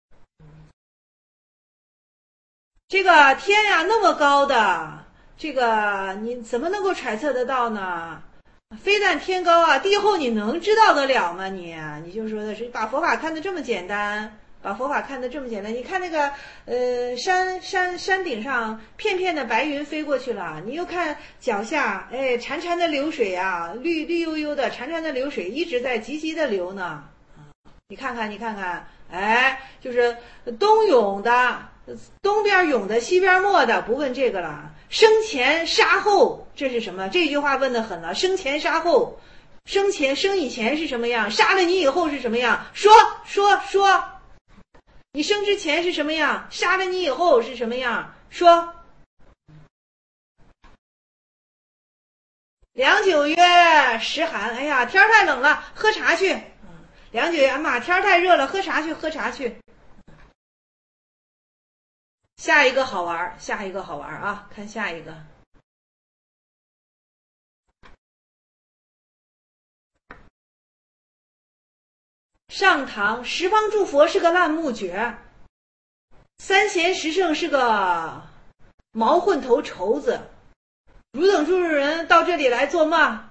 这个天呀，那么高的，这个你怎么能够揣测得到呢？非但天高啊，地厚你能知道得了吗？你就说的是把佛法看得这么简单。把佛法看得这么简单，你看那个山顶上片片的白云飞过去了，你又看脚下，哎，潺潺的流水啊，绿油油的潺潺的流水一直在急急的流呢。你看看，哎，就是东边涌的，西边没的，不问这个了。生前杀后，这是什么？这句话问得狠了，生前杀后，生以前是什么样？杀了你以后是什么样？说。你生之前是什么样？杀了你以后是什么样？说。良久曰时寒，哎呀，天太冷了，喝茶去。良久曰妈，天太热了，喝茶去。下一个好玩啊！看下一个。上堂十方诸佛是个烂木橛，三贤十圣是个毛混头绸子，汝等诸人到这里来做嘛？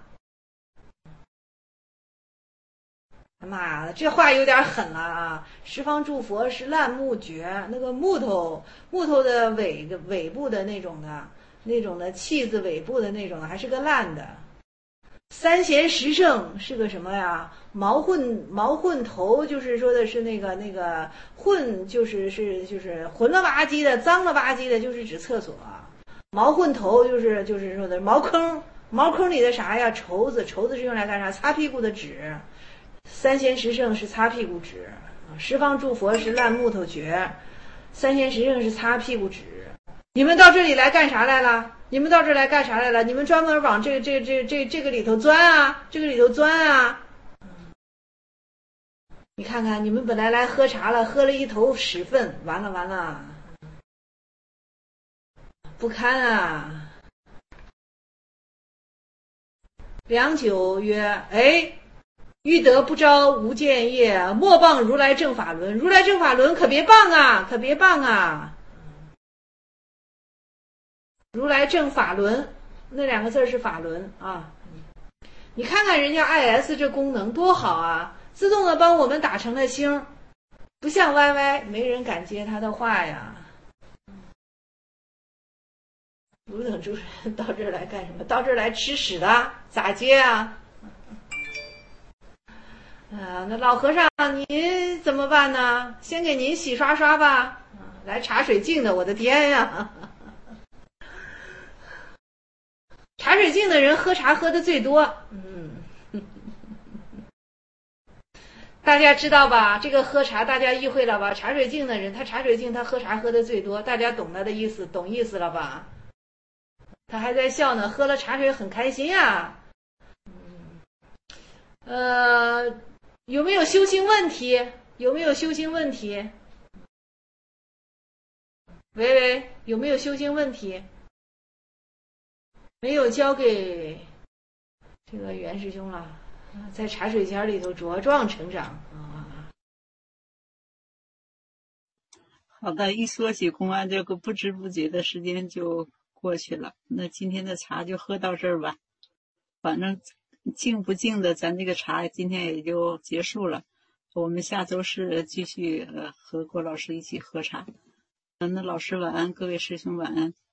妈的，这话有点狠了啊！十方诸佛是烂木橛，那个木头的尾部的那种的器子尾部的那种的，还是个烂的。三贤十圣是个什么呀？毛混头，就是说的是那个混，就是混了吧唧的，脏了吧唧的，就是指厕所。毛混头就是说的茅坑里的啥呀？绸子是用来干啥？擦屁股的纸。三贤十圣是擦屁股纸，十方诸佛是烂木头橛，三贤十圣是擦屁股纸。你们到这里来干啥来了？你们专门往这个里头钻啊！你看看，你们本来来喝茶了，喝了一头屎粪，完了，不堪啊！良久曰：哎，欲得不招无间业，莫谤如来正法轮。如来正法轮可别谤啊！如来正法轮，那两个字是法轮啊！你看看人家 IS 这功能多好啊，自动的帮我们打成了星，不像 YY，没人敢接他的话呀。 不等主人到这儿来干什么？到这儿来吃屎的，咋接啊？那老和尚您怎么办呢？先给您洗刷刷吧。来茶水镜的，我的天呀！茶水镜的人喝茶喝的最多。大家知道吧？这个喝茶大家意会了吧？茶水镜的人，他茶水镜他喝茶喝的最多，大家懂他的意思，懂意思了吧？他还在笑呢，喝了茶水很开心呀。有没有修行问题？有没有修行问题？喂喂，有没有修行问题？没有交给这个袁师兄了，在茶水间里头茁壮成长啊。 好的，一说起公安，这个不知不觉的时间就过去了。那今天的茶就喝到这儿吧，反正敬不敬的，咱这个茶今天也就结束了。我们下周是继续和郭老师一起喝茶。那老师晚安，各位师兄晚安。